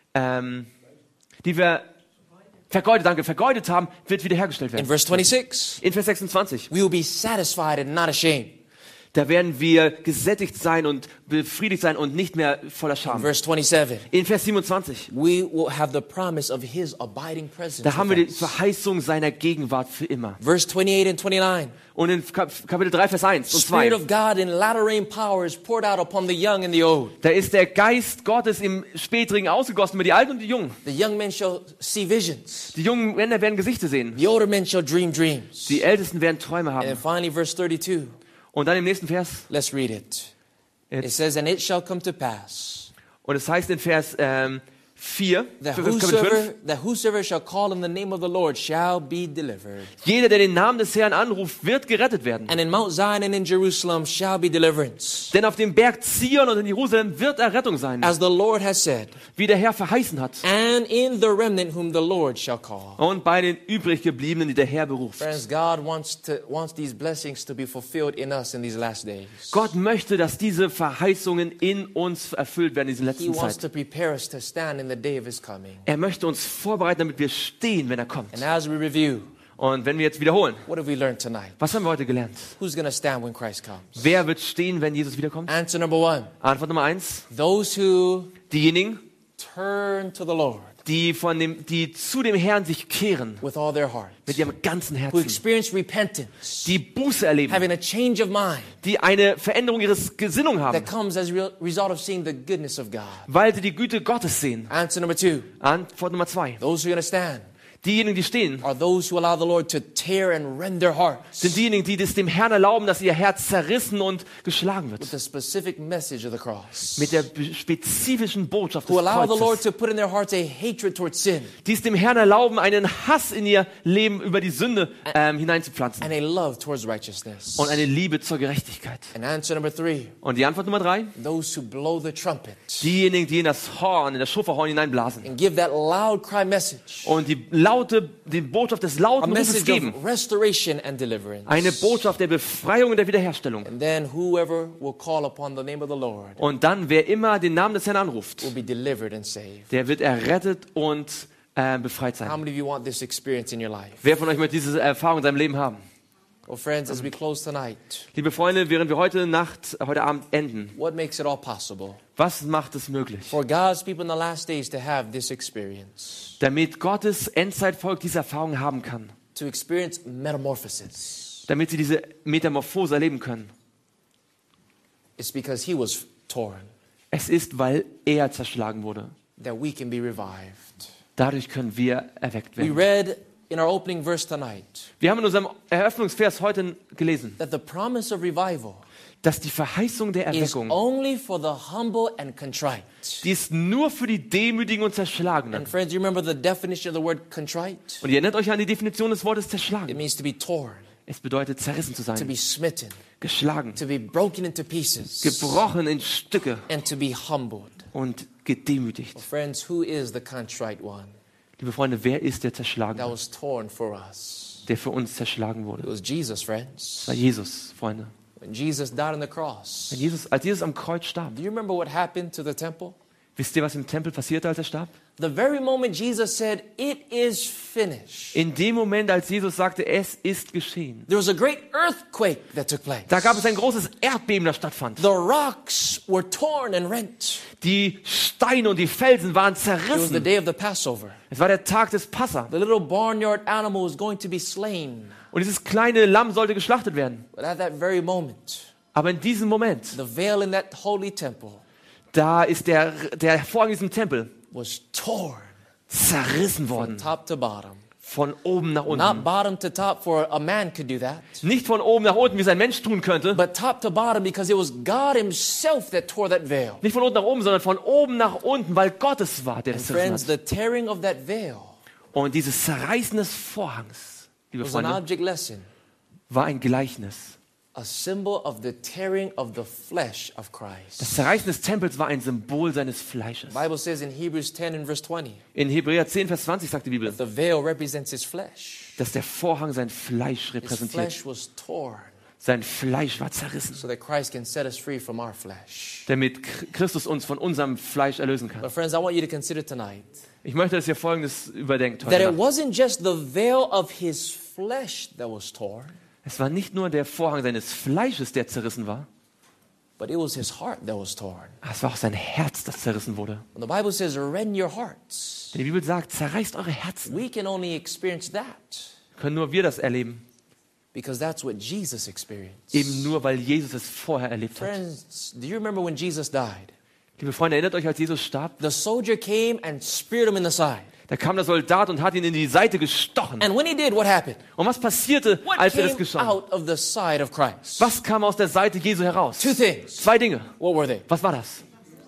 ähm, die wir vergeudet, danke, vergeudet haben, wird wiederhergestellt In werden. verse twenty-six, In Vers sechsundzwanzig, we will be satisfied and not ashamed. da werden wir gesättigt sein und befriedigt sein und nicht mehr voller In Scham. verse twenty-seven, In Vers siebenundzwanzig, we will have the promise of His abiding presence. da haben wir with die us. Verheißung seiner Gegenwart für immer. Verse twenty-eight and twenty-nine, Und in Kap- Kapitel drei, Vers eins und Spirit zwei, of God in latter rain power is poured out upon the young and the old. da ist der Geist Gottes im Spätregen ausgegossen über die Alten und die Jungen. The young men shall see visions. Die jungen Männer werden Gesichter sehen. The older men shall dream dreams. Die Ältesten werden Träume And then haben. finally, verse thirty-two. Und dann im nächsten Vers, Let's read it. It jetzt, says, and it shall come to pass und es heißt in Vers ähm, vier, that Kapitel whosoever, fünf, that whosoever shall call in the name of the Lord shall be delivered. jeder, der den Namen des Herrn anruft, wird gerettet werden. And in Mount Zion and in Jerusalem shall be deliverance. Denn auf dem Berg Zion und in Jerusalem wird Errettung sein, As the Lord has said, wie der Herr verheißen hat. and in the remnant whom the Lord shall call. Und bei den übrig gebliebenen, die der Herr beruft. Friends, God wants to wants these blessings to be fulfilled in us in these last days. Gott möchte, dass diese Verheißungen in uns erfüllt werden in dieser He letzten wants Zeit. to prepare us to stand in the day of His coming. Er möchte uns vorbereiten, damit wir stehen, wenn er kommt. And as we review, Und wenn wir jetzt wiederholen, what have we learned tonight? was haben wir heute gelernt? Who's going to stand when Christ comes? Wer wird stehen, wenn Jesus wiederkommt? Answer number one, Antwort Nummer eins, those who diejenigen, turn to the Lord die, von dem, die zu dem Herrn sich kehren, with all their heart, mit ihrem ganzen who Herzen, experience repentance, die Buße erleben, having a change of mind die eine Veränderung ihres Gesinnung haben, that comes as a re- result of seeing the goodness of God. weil sie die Güte Gottes sehen. Answer number two, Antwort Nummer zwei, those who are going to stand diejenigen, die stehen, are those who allow the Lord to tear and rend their hearts sind diejenigen, die es dem Herrn erlauben, dass ihr Herz zerrissen und geschlagen with wird. the specific message of the cross, Mit der be- spezifischen Botschaft des who allow the Lord Kreuzes. to put in their hearts a hatred towards sin Die es dem Herrn erlauben, einen Hass in ihr Leben über die Sünde ähm, hineinzupflanzen. and a love towards righteousness. Und eine Liebe zur Gerechtigkeit. And answer number three, Und die Antwort Nummer drei, those who blow the trumpet diejenigen, die in das Horn, in das Schofahorn hineinblasen. and give that loud cry message, Und die laute, die Botschaft des a lauten Rufes message geben. of restoration and deliverance. Eine Botschaft der Befreiung und der Wiederherstellung. And then whoever will call upon the name of the Lord Und dann, wer immer den Namen des Herrn anruft, will be delivered and saved. der wird errettet und äh, befreit How sein. many of you want this experience in your life? Wer von euch möchte diese Erfahrung in seinem Leben haben? Well, friends, as we close tonight, Liebe Freunde, während wir heute Nacht, heute Abend enden, what makes it all possible was macht es möglich? for God's people in the last days to have this experience, Damit Gottes Endzeitvolk diese Erfahrung haben kann. to experience metamorphosis? Damit sie diese Metamorphose erleben können. It's because He was torn Es ist, weil er zerschlagen wurde. that we can be revived. Dadurch können wir erweckt We werden. read in our opening verse tonight Wir haben in unserem Eröffnungsvers heute gelesen, that the promise of revival dass die Verheißung der is Erweckung, only for the humble and contrite. die ist nur für die Demütigen und Zerschlagenen. And friends, you remember the definition of the word contrite? Und ihr erinnert euch an die Definition des Wortes It zerschlagen. means to be torn, Es bedeutet zerrissen zu to sein, be smitten, geschlagen, to be broken into pieces, gebrochen in Stücke and to be humbled. und gedemütigt. Well, friends, who is the contrite one Liebe Freunde, wer ist der that Zerschlagene, was torn for us? der für uns zerschlagen It wurde? was Jesus, friends. Das war Jesus, Freunde. When Jesus died on the cross, Wenn Jesus, als Jesus am Kreuz starb, do you remember what happened to the temple? Wisst ihr, was im Tempel passierte, als er starb? The very moment Jesus said, "It is finished," In dem Moment, als Jesus sagte, es ist geschehen, there was a great earthquake that took place. da gab es ein großes Erdbeben, das stattfand. The rocks were torn and rent. Die Steine und die Felsen waren It was the zerrissen. day of the Passover. Es war der Tag des Passa. The little barnyard animal was going to be slain. Und dieses kleine Lamm sollte geschlachtet werden. But at that very moment, Aber in diesem Moment, the veil in that holy temple da ist der, der Vorhang in diesem Tempel was torn zerrissen from worden. top to bottom. Von oben nach Not unten. bottom to top, for a man could do that, Nicht von oben nach unten, wie es ein Mensch tun könnte. but top to bottom because it was God himself that tore that veil. Nicht von unten nach oben, sondern von oben nach unten, weil Gott es war, der das zerrissen Friends, hat. the tearing of that veil Und dieses Zerreißen des Vorhangs, liebe was an Freunde, object lesson, war ein Gleichnis. a symbol of the tearing of the flesh of Das Christ. Zerreißen des Tempels war ein Symbol seines Fleisches. The Bible says in Hebrews ten and verse twenty, In Hebräer zehn, Vers zwanzig sagt die Bibel, the veil represents his flesh. dass der Vorhang sein Fleisch His repräsentiert. flesh was torn Sein Fleisch war zerrissen, so that Christ can set us free from our flesh. damit Christus uns von unserem Fleisch erlösen kann. But friends, I want you to consider tonight Ich möchte, dass ihr Folgendes überdenkt that heute it Nacht. wasn't just the veil of his flesh that was torn, Es war nicht nur der Vorhang seines Fleisches, der zerrissen war, but it was his heart that was torn. es war auch sein Herz, das zerrissen wurde. When the Bible says, rend your hearts, Denn die Bibel sagt, zerreißt eure Herzen. we can only experience that Können nur wir das erleben, because that's what Jesus experienced. eben nur, weil Jesus es vorher erlebt hat. Friends, do you remember when Jesus died? Liebe Freunde, erinnert euch, als Jesus starb? The soldier came and speared him in the side. Da kam der Soldat und hat ihn in die Seite gestochen. And when he did, what happened? Und was passierte, What als er das came geschah? out of the side of Christ? Was kam aus der Seite Jesu heraus? Two things. Zwei Dinge. What were they? Was war das?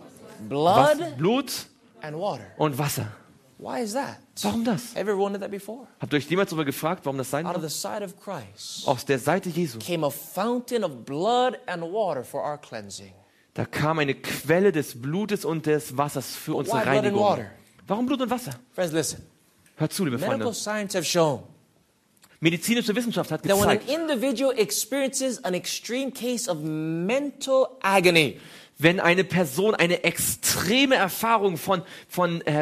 Blood Was? Blut and water. und Wasser. Why is that? Warum das? Ever wondered that before? Habt ihr euch jemals darüber gefragt, warum das sein Out of soll? the side of Christ Aus der Seite Jesu. came a fountain of blood and water for our cleansing. Da kam eine Quelle des Blutes und des Wassers für unsere Why blood and Reinigung. water? Warum Blut und Wasser? Friends, listen. Hört zu, liebe Medical Freunde. science have shown Medizinische Wissenschaft hat that when an gezeigt, individual experiences an extreme case of mental agony, wenn eine Person eine extreme Erfahrung von, von äh,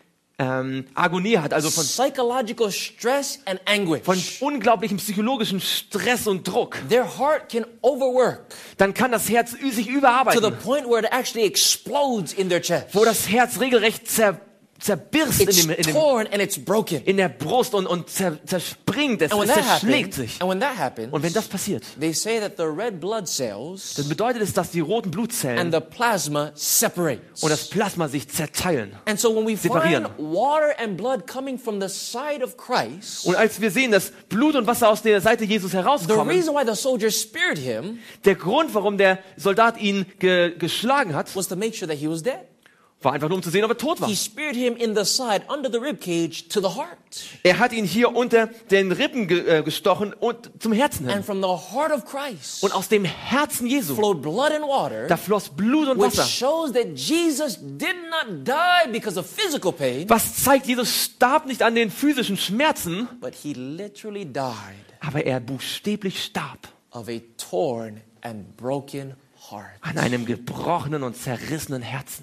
ähm, Agonie hat, also von, psychological stress and von anguish, unglaublichem psychologischen Stress und Druck, their heart can overwork dann kann das Herz ü- sich to the überarbeiten, point where it actually explodes in their chest. wo das Herz regelrecht zer, zerbirst in, It's dem, in, dem, torn and it's broken. in der Brust und, und zer, zerspringt, es, And when es that zerschlägt happens, sich. and when that happens, Und wenn das passiert, they say that the red blood cells dann bedeutet es, dass die roten and Blutzellen the plasma separate. und das Plasma sich zerteilen. And so when we separieren. find water and blood coming from the side of Christ, Und als wir sehen, dass Blut und Wasser aus der Seite Jesus the herauskommen, reason why the soldier speared him der Grund, warum der Soldat ihn ge geschlagen hat, was to make sure that he was dead. war einfach nur, um zu sehen, ob er tot war. He speared him in the side, under the rib cage, to the heart. Er hat ihn hier unter den Rippen ge äh, gestochen und zum Herzen hin. And from the heart of Christ Und aus dem Herzen Jesu, flowed blood and water, da floss Blut und which Wasser. shows that Jesus did not die because of physical pain, Was zeigt, Jesus starb nicht an den physischen Schmerzen, but he literally died aber er buchstäblich starb of a torn and broken heart. an einem gebrochenen und zerrissenen Herzen.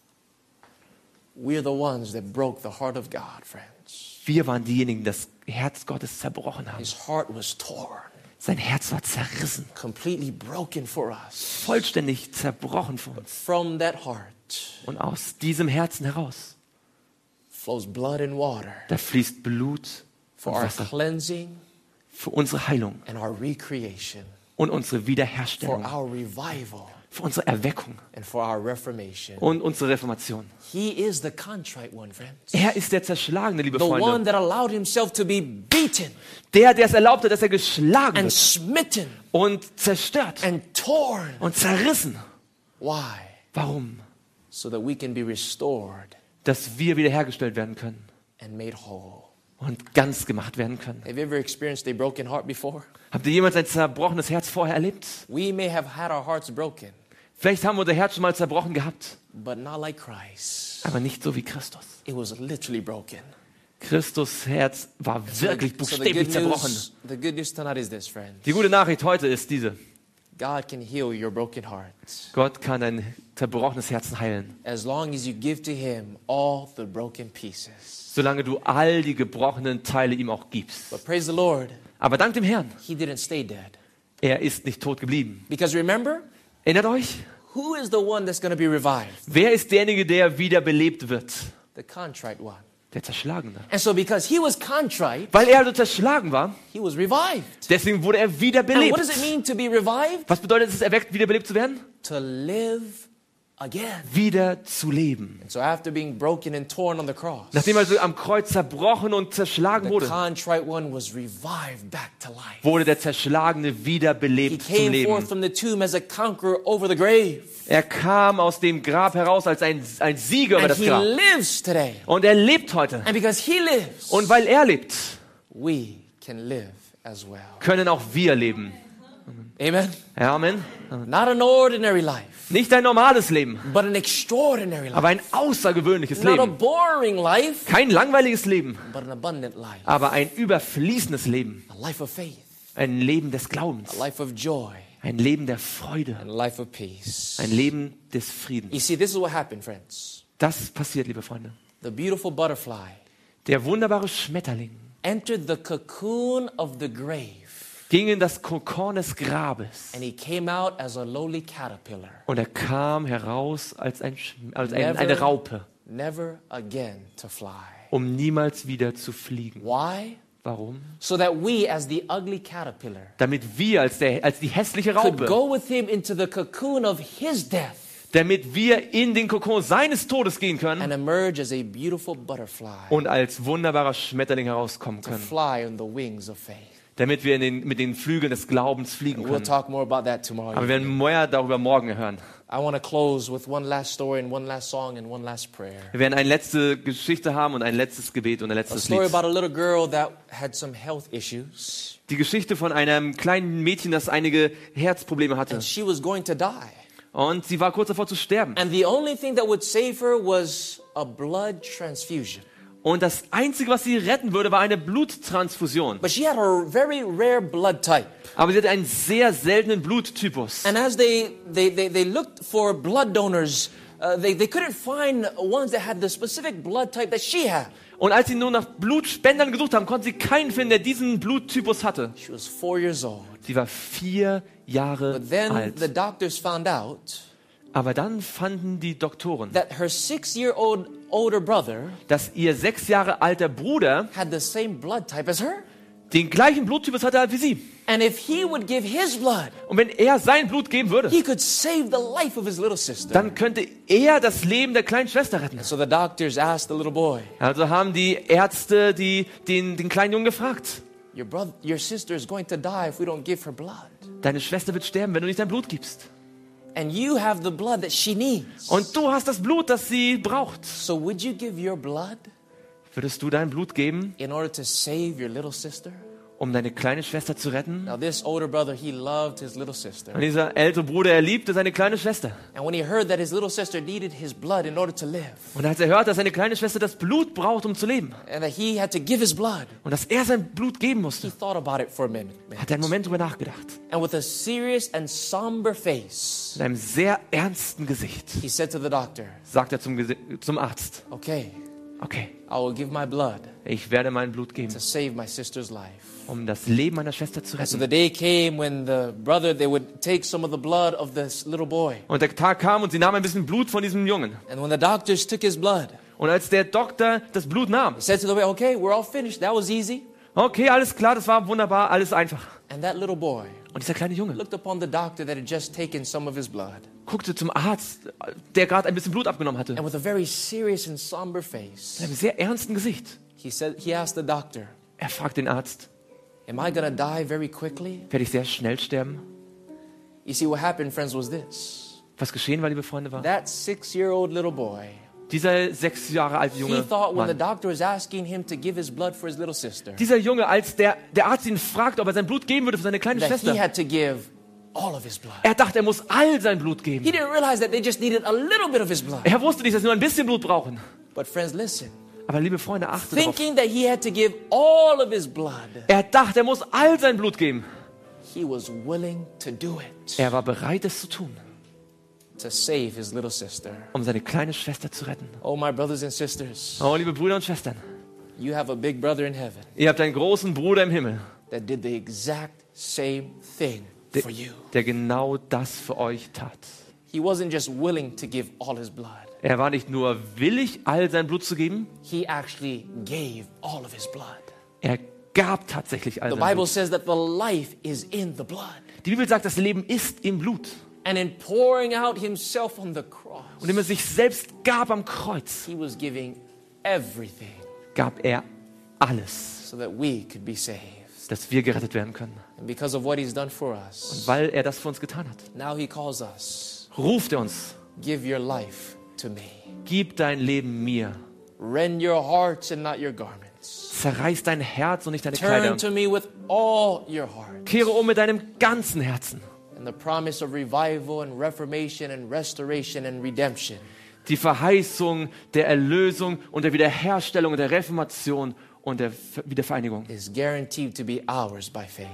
We're the ones that broke the heart of God, friends. Wir waren diejenigen, die das Herz Gottes zerbrochen haben. His heart was torn, Sein Herz war zerrissen, completely broken for us. vollständig zerbrochen für uns. From that heart Und aus diesem Herzen heraus, flows blood and water da fließt Blut for und our Wasser cleansing für unsere Heilung and our recreation, und unsere for Wiederherstellung, our revival für unsere Erweckung and for our reformation. und unsere Reformation. He is the contrite one, friends. Er ist der Zerschlagene, liebe The one Freunde. that allowed himself to be beaten Der, der es erlaubte, dass er geschlagen and wird smitten und zerstört and torn. und zerrissen. Why? Warum? So that we can be restored Dass wir wiederhergestellt werden können and made whole. und ganz gemacht werden können. Have you ever experienced a broken heart before? Habt ihr jemals ein zerbrochenes Herz vorher erlebt? We may have had our hearts broken, Vielleicht haben wir unser Herz schon mal zerbrochen gehabt, but not like Christ. aber nicht so wie Christus. It was literally broken. Christus Herz war wirklich So the buchstäblich good zerbrochen. news, the good news tonight is this, friend. Die gute Nachricht heute ist diese. God can heal your broken heart. Gott kann dein zerbrochenes Herzen heilen. as long as you give to him all the broken pieces. Solange du all die gebrochenen Teile ihm auch gibst. But praise the Lord, Aber dank dem Herrn, he didn't stay dead. er ist nicht tot geblieben. Because remember, Erinnert euch, who is the one that's going to be revived? wer ist derjenige, der wiederbelebt wird? The contrite one. Der Zerschlagene. And so because he was contrite, Weil er so zerschlagen war, he was revived. deswegen wurde er And wiederbelebt. what does it mean to be revived? Was bedeutet es, erweckt, wiederbelebt zu werden? To live again. Wieder zu leben. And so after being broken and torn on the cross, Nachdem er also am Kreuz zerbrochen und zerschlagen the wurde, contrite one was revived back to life. wurde der Zerschlagene He wiederbelebt zum came forth Leben. from the tomb as a conqueror over the grave. Er kam aus dem Grab heraus als ein, ein Sieger über And das he Grab. lives today. Und er lebt heute. And because he lives, Und weil er lebt, we can live as well. können auch wir leben. Amen. Ja, Amen. Not an ordinary life, Nicht ein normales Leben, but an extraordinary life. aber ein außergewöhnliches Not a Leben. boring life, Kein langweiliges Leben, but an abundant life. aber ein überfließendes Leben. A life of faith, Ein Leben des Glaubens. a life of joy, Ein Leben der Freude. and a life of peace. Ein Leben des Friedens. You see, this is what happened, friends. Das passiert, liebe Freunde. The beautiful butterfly Der wunderbare Schmetterling entered the cocoon of the grave, ging in das Kokon des Grabes. and he came out as a lowly caterpillar, Und er kam heraus als, ein, Sch- als ein, Never- eine Raupe, never again to fly. um niemals wieder zu fliegen. Why? Warum? So that we, as the ugly caterpillar, Damit wir als, der, als die hässliche could Raupe, go with him into the cocoon of his death damit wir in den Kokon seines Todes gehen können and emerge as a beautiful butterfly und als wunderbarer Schmetterling herauskommen to können. fly on the wings of faith. Damit wir in den, mit den Flügeln des Glaubens fliegen We'll können. talk more about that tomorrow. Aber wir werden mehr darüber morgen hören. I want to close with one last story and one last song and one last prayer. Wir werden eine letzte Geschichte haben und ein letztes Gebet und ein A letztes story Lied. about a little girl that had some health issues, Die Geschichte von einem kleinen Mädchen, das einige Herzprobleme hatte. and she was going to die. Und sie war kurz davor zu sterben. And the only thing that would save her was a blood transfusion. Und das Einzige, was sie retten würde, war eine Bluttransfusion. But she had a very rare blood type. Aber sie hatte einen sehr seltenen Bluttypus. And as they, they, they, they looked for blood donors, uh, they, they couldn't find ones that had the specific blood type that she had. Und als sie nur nach Blutspendern gesucht haben, konnten sie keinen finden, der diesen Bluttypus hatte. She was four years old. Sie war vier Jahre But then the alt. doctors found out Aber dann fanden die Doktoren, that her six-year-old older brother dass ihr sechs Jahre alter Bruder had the same blood type as her. den gleichen Bluttypus hatte wie sie. And if he would give his blood, Und wenn er sein Blut geben würde, he could save the life of his little sister. dann könnte er das Leben der kleinen Schwester retten. So the doctors asked the little boy, Also haben die Ärzte die, den, den kleinen Jungen gefragt, your brother, your sister is going to die if we don't give her blood. deine Schwester wird sterben, wenn du nicht dein Blut gibst. And you have the blood that she needs. Und du hast das Blut, das sie braucht. So would you give your blood Würdest du dein Blut geben, in order to save your little sister? um deine kleine Schwester zu retten? Now this older brother, he loved his little sister. Und dieser ältere Bruder, er liebte seine kleine Schwester. And when he heard that his little sister needed his blood in order to live, Und als er hört, dass seine kleine Schwester das Blut braucht, um zu leben, and that he had to give his blood, und dass er sein Blut geben he musste, thought about it for a minute. hat er einen Moment drüber nachgedacht. And with a serious and somber face, Mit einem sehr ernsten Gesicht he said to the doctor, sagt er zum, Gesi- zum Arzt, okay, okay, I will give my blood ich werde mein Blut geben, to save my sister's life. um das Leben meiner Schwester zu And so retten. the day came when the brother, they would take some of the blood of this little boy. Und der Tag kam und sie nahm ein bisschen Blut von diesem Jungen. And when the doctors took his blood, Und als der Doktor das Blut nahm, he said to the boy, okay, we're all finished. That was easy. okay, alles klar, das war wunderbar, alles einfach. And that little boy Und dieser kleine Junge looked upon the doctor that had just taken some of his blood. guckte zum Arzt, der gerade ein bisschen Blut abgenommen hatte. And with a very serious and somber Mit face, einem sehr ernsten Gesicht. he said, he asked the doctor, Er fragt den Arzt, am I going to die very quickly? werde ich sehr schnell sterben? You see, what happened, friends, was this. Was geschehen war, liebe Freunde, war, That six-year-old little boy, dieser sechs Jahre alte he Junge thought when the Mann, doctor was asking him to give his blood for his little sister, dieser Junge, als der, der Arzt ihn fragt, ob er sein Blut geben würde für seine kleine that he Schwester, had to give all of his blood. er dachte, er muss all sein Blut He geben. didn't realize that they just needed a little bit of his blood. Er wusste nicht, dass sie nur ein bisschen Blut brauchen. But friends, listen. Aber liebe Freunde, achtet darauf. Thinking that he had to give all of his blood, Er dachte, er muss all sein Blut geben. he was willing to do it. Er war bereit, es zu tun. to save his little sister. um seine kleine Schwester zu retten. Oh, my brothers and sisters, Oh, liebe Brüder und Schwestern, you have a big brother in heaven ihr habt einen großen Bruder im Himmel, that did the exact same thing der, for you. der genau das für euch tat. He wasn't just willing to give all his blood. Er war nicht nur willig, all sein Blut zu geben, He actually gave all of his blood. er gab tatsächlich all The sein Bible Blut. says that the life is in the blood. Die Bibel sagt, das Leben ist im Blut. And in pouring out himself on the cross, Und indem er sich selbst gab am Kreuz, he was giving everything gab er alles, so that we could be saved. dass wir gerettet werden können. And because of what he's done for us, Und weil er das für uns getan hat, now he calls us, ruft er uns, give your life to me. gib dein Leben mir. Rend your hearts and not your garments. Zerreiß dein Herz und nicht deine Kleider. Turn to me with all your heart. Kehre um mit deinem ganzen Herzen. And the promise of revival and reformation and restoration and redemption Die Verheißung der Erlösung und der Wiederherstellung und der Reformation und der Wiedervereinigung is guaranteed to be ours by faith.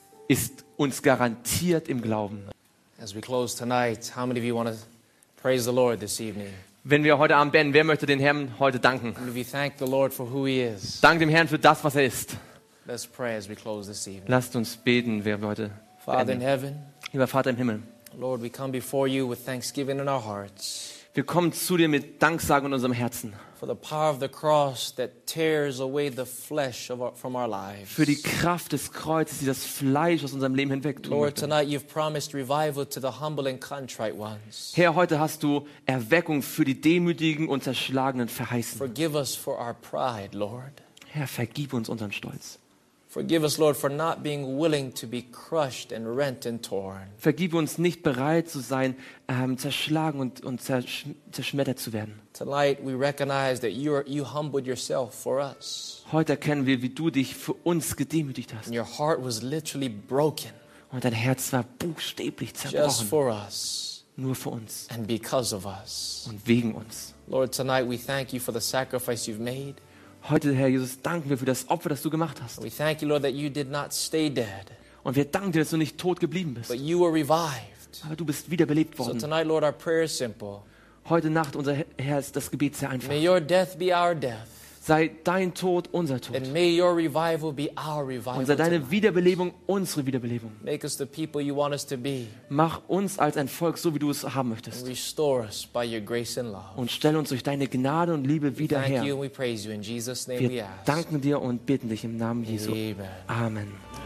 ist uns garantiert im Glauben. As we close tonight, how many of you want to praise the Lord this evening? Wenn wir heute Abend beenden, wer möchte den Herrn heute danken? How many of you thank the Lord for who he is? Dank dem Herrn für das, was er ist. Let's pray as we close this evening. Lasst uns beten, wer wir heute Father in beenden. heaven, Lieber Vater im Himmel, Lord, we come before you with thanksgiving in our hearts wir kommen zu dir mit Danksagung in unserem Herzen for the power of the cross that tears away the flesh of our, from our lives. für die Kraft des Kreuzes, die das Fleisch aus unserem Leben hinweg tun Lord, möchte. tonight you've promised revival to the humble and contrite ones. Herr, heute hast du Erweckung für die Demütigen und Zerschlagenen verheißen. Forgive us for our pride, Lord. Herr, vergib uns unseren Stolz. Forgive us, Lord, for not being willing to be crushed and rent and torn. Vergib uns, nicht bereit zu sein, ähm, zerschlagen und, und zersch zerschmettert zu werden. Tonight we recognize that you, are, you humbled yourself for us. Heute erkennen wir, wie du dich für uns gedemütigt hast. And your heart was literally broken Und dein Herz war buchstäblich just zerbrochen. for us Nur für uns and because of us. und wegen uns. Lord, tonight we thank you for the sacrifice you've made. Heute, Herr Jesus, danken wir für das Opfer, das du gemacht hast. We thank you, Lord, that you did not stay dead, Und wir danken dir, dass du nicht tot geblieben bist. but you were revived. Aber du bist wiederbelebt So worden. tonight, Lord, our prayer is simple. Heute Nacht, unser Herr, ist das Gebet sehr einfach. May your death be our death, Sei dein Tod unser Tod. and may your revival be our revival. Und sei deine tonight. Wiederbelebung unsere Wiederbelebung. Make us the people you want us to be, Mach uns als ein Volk so, wie du es haben and möchtest. restore us by your grace and love. Und stell uns durch deine Gnade und Liebe wieder Thank you her. and we praise you. In Jesus' name we Wir ask. danken dir und bitten dich im Namen Jesu. Amen. Amen.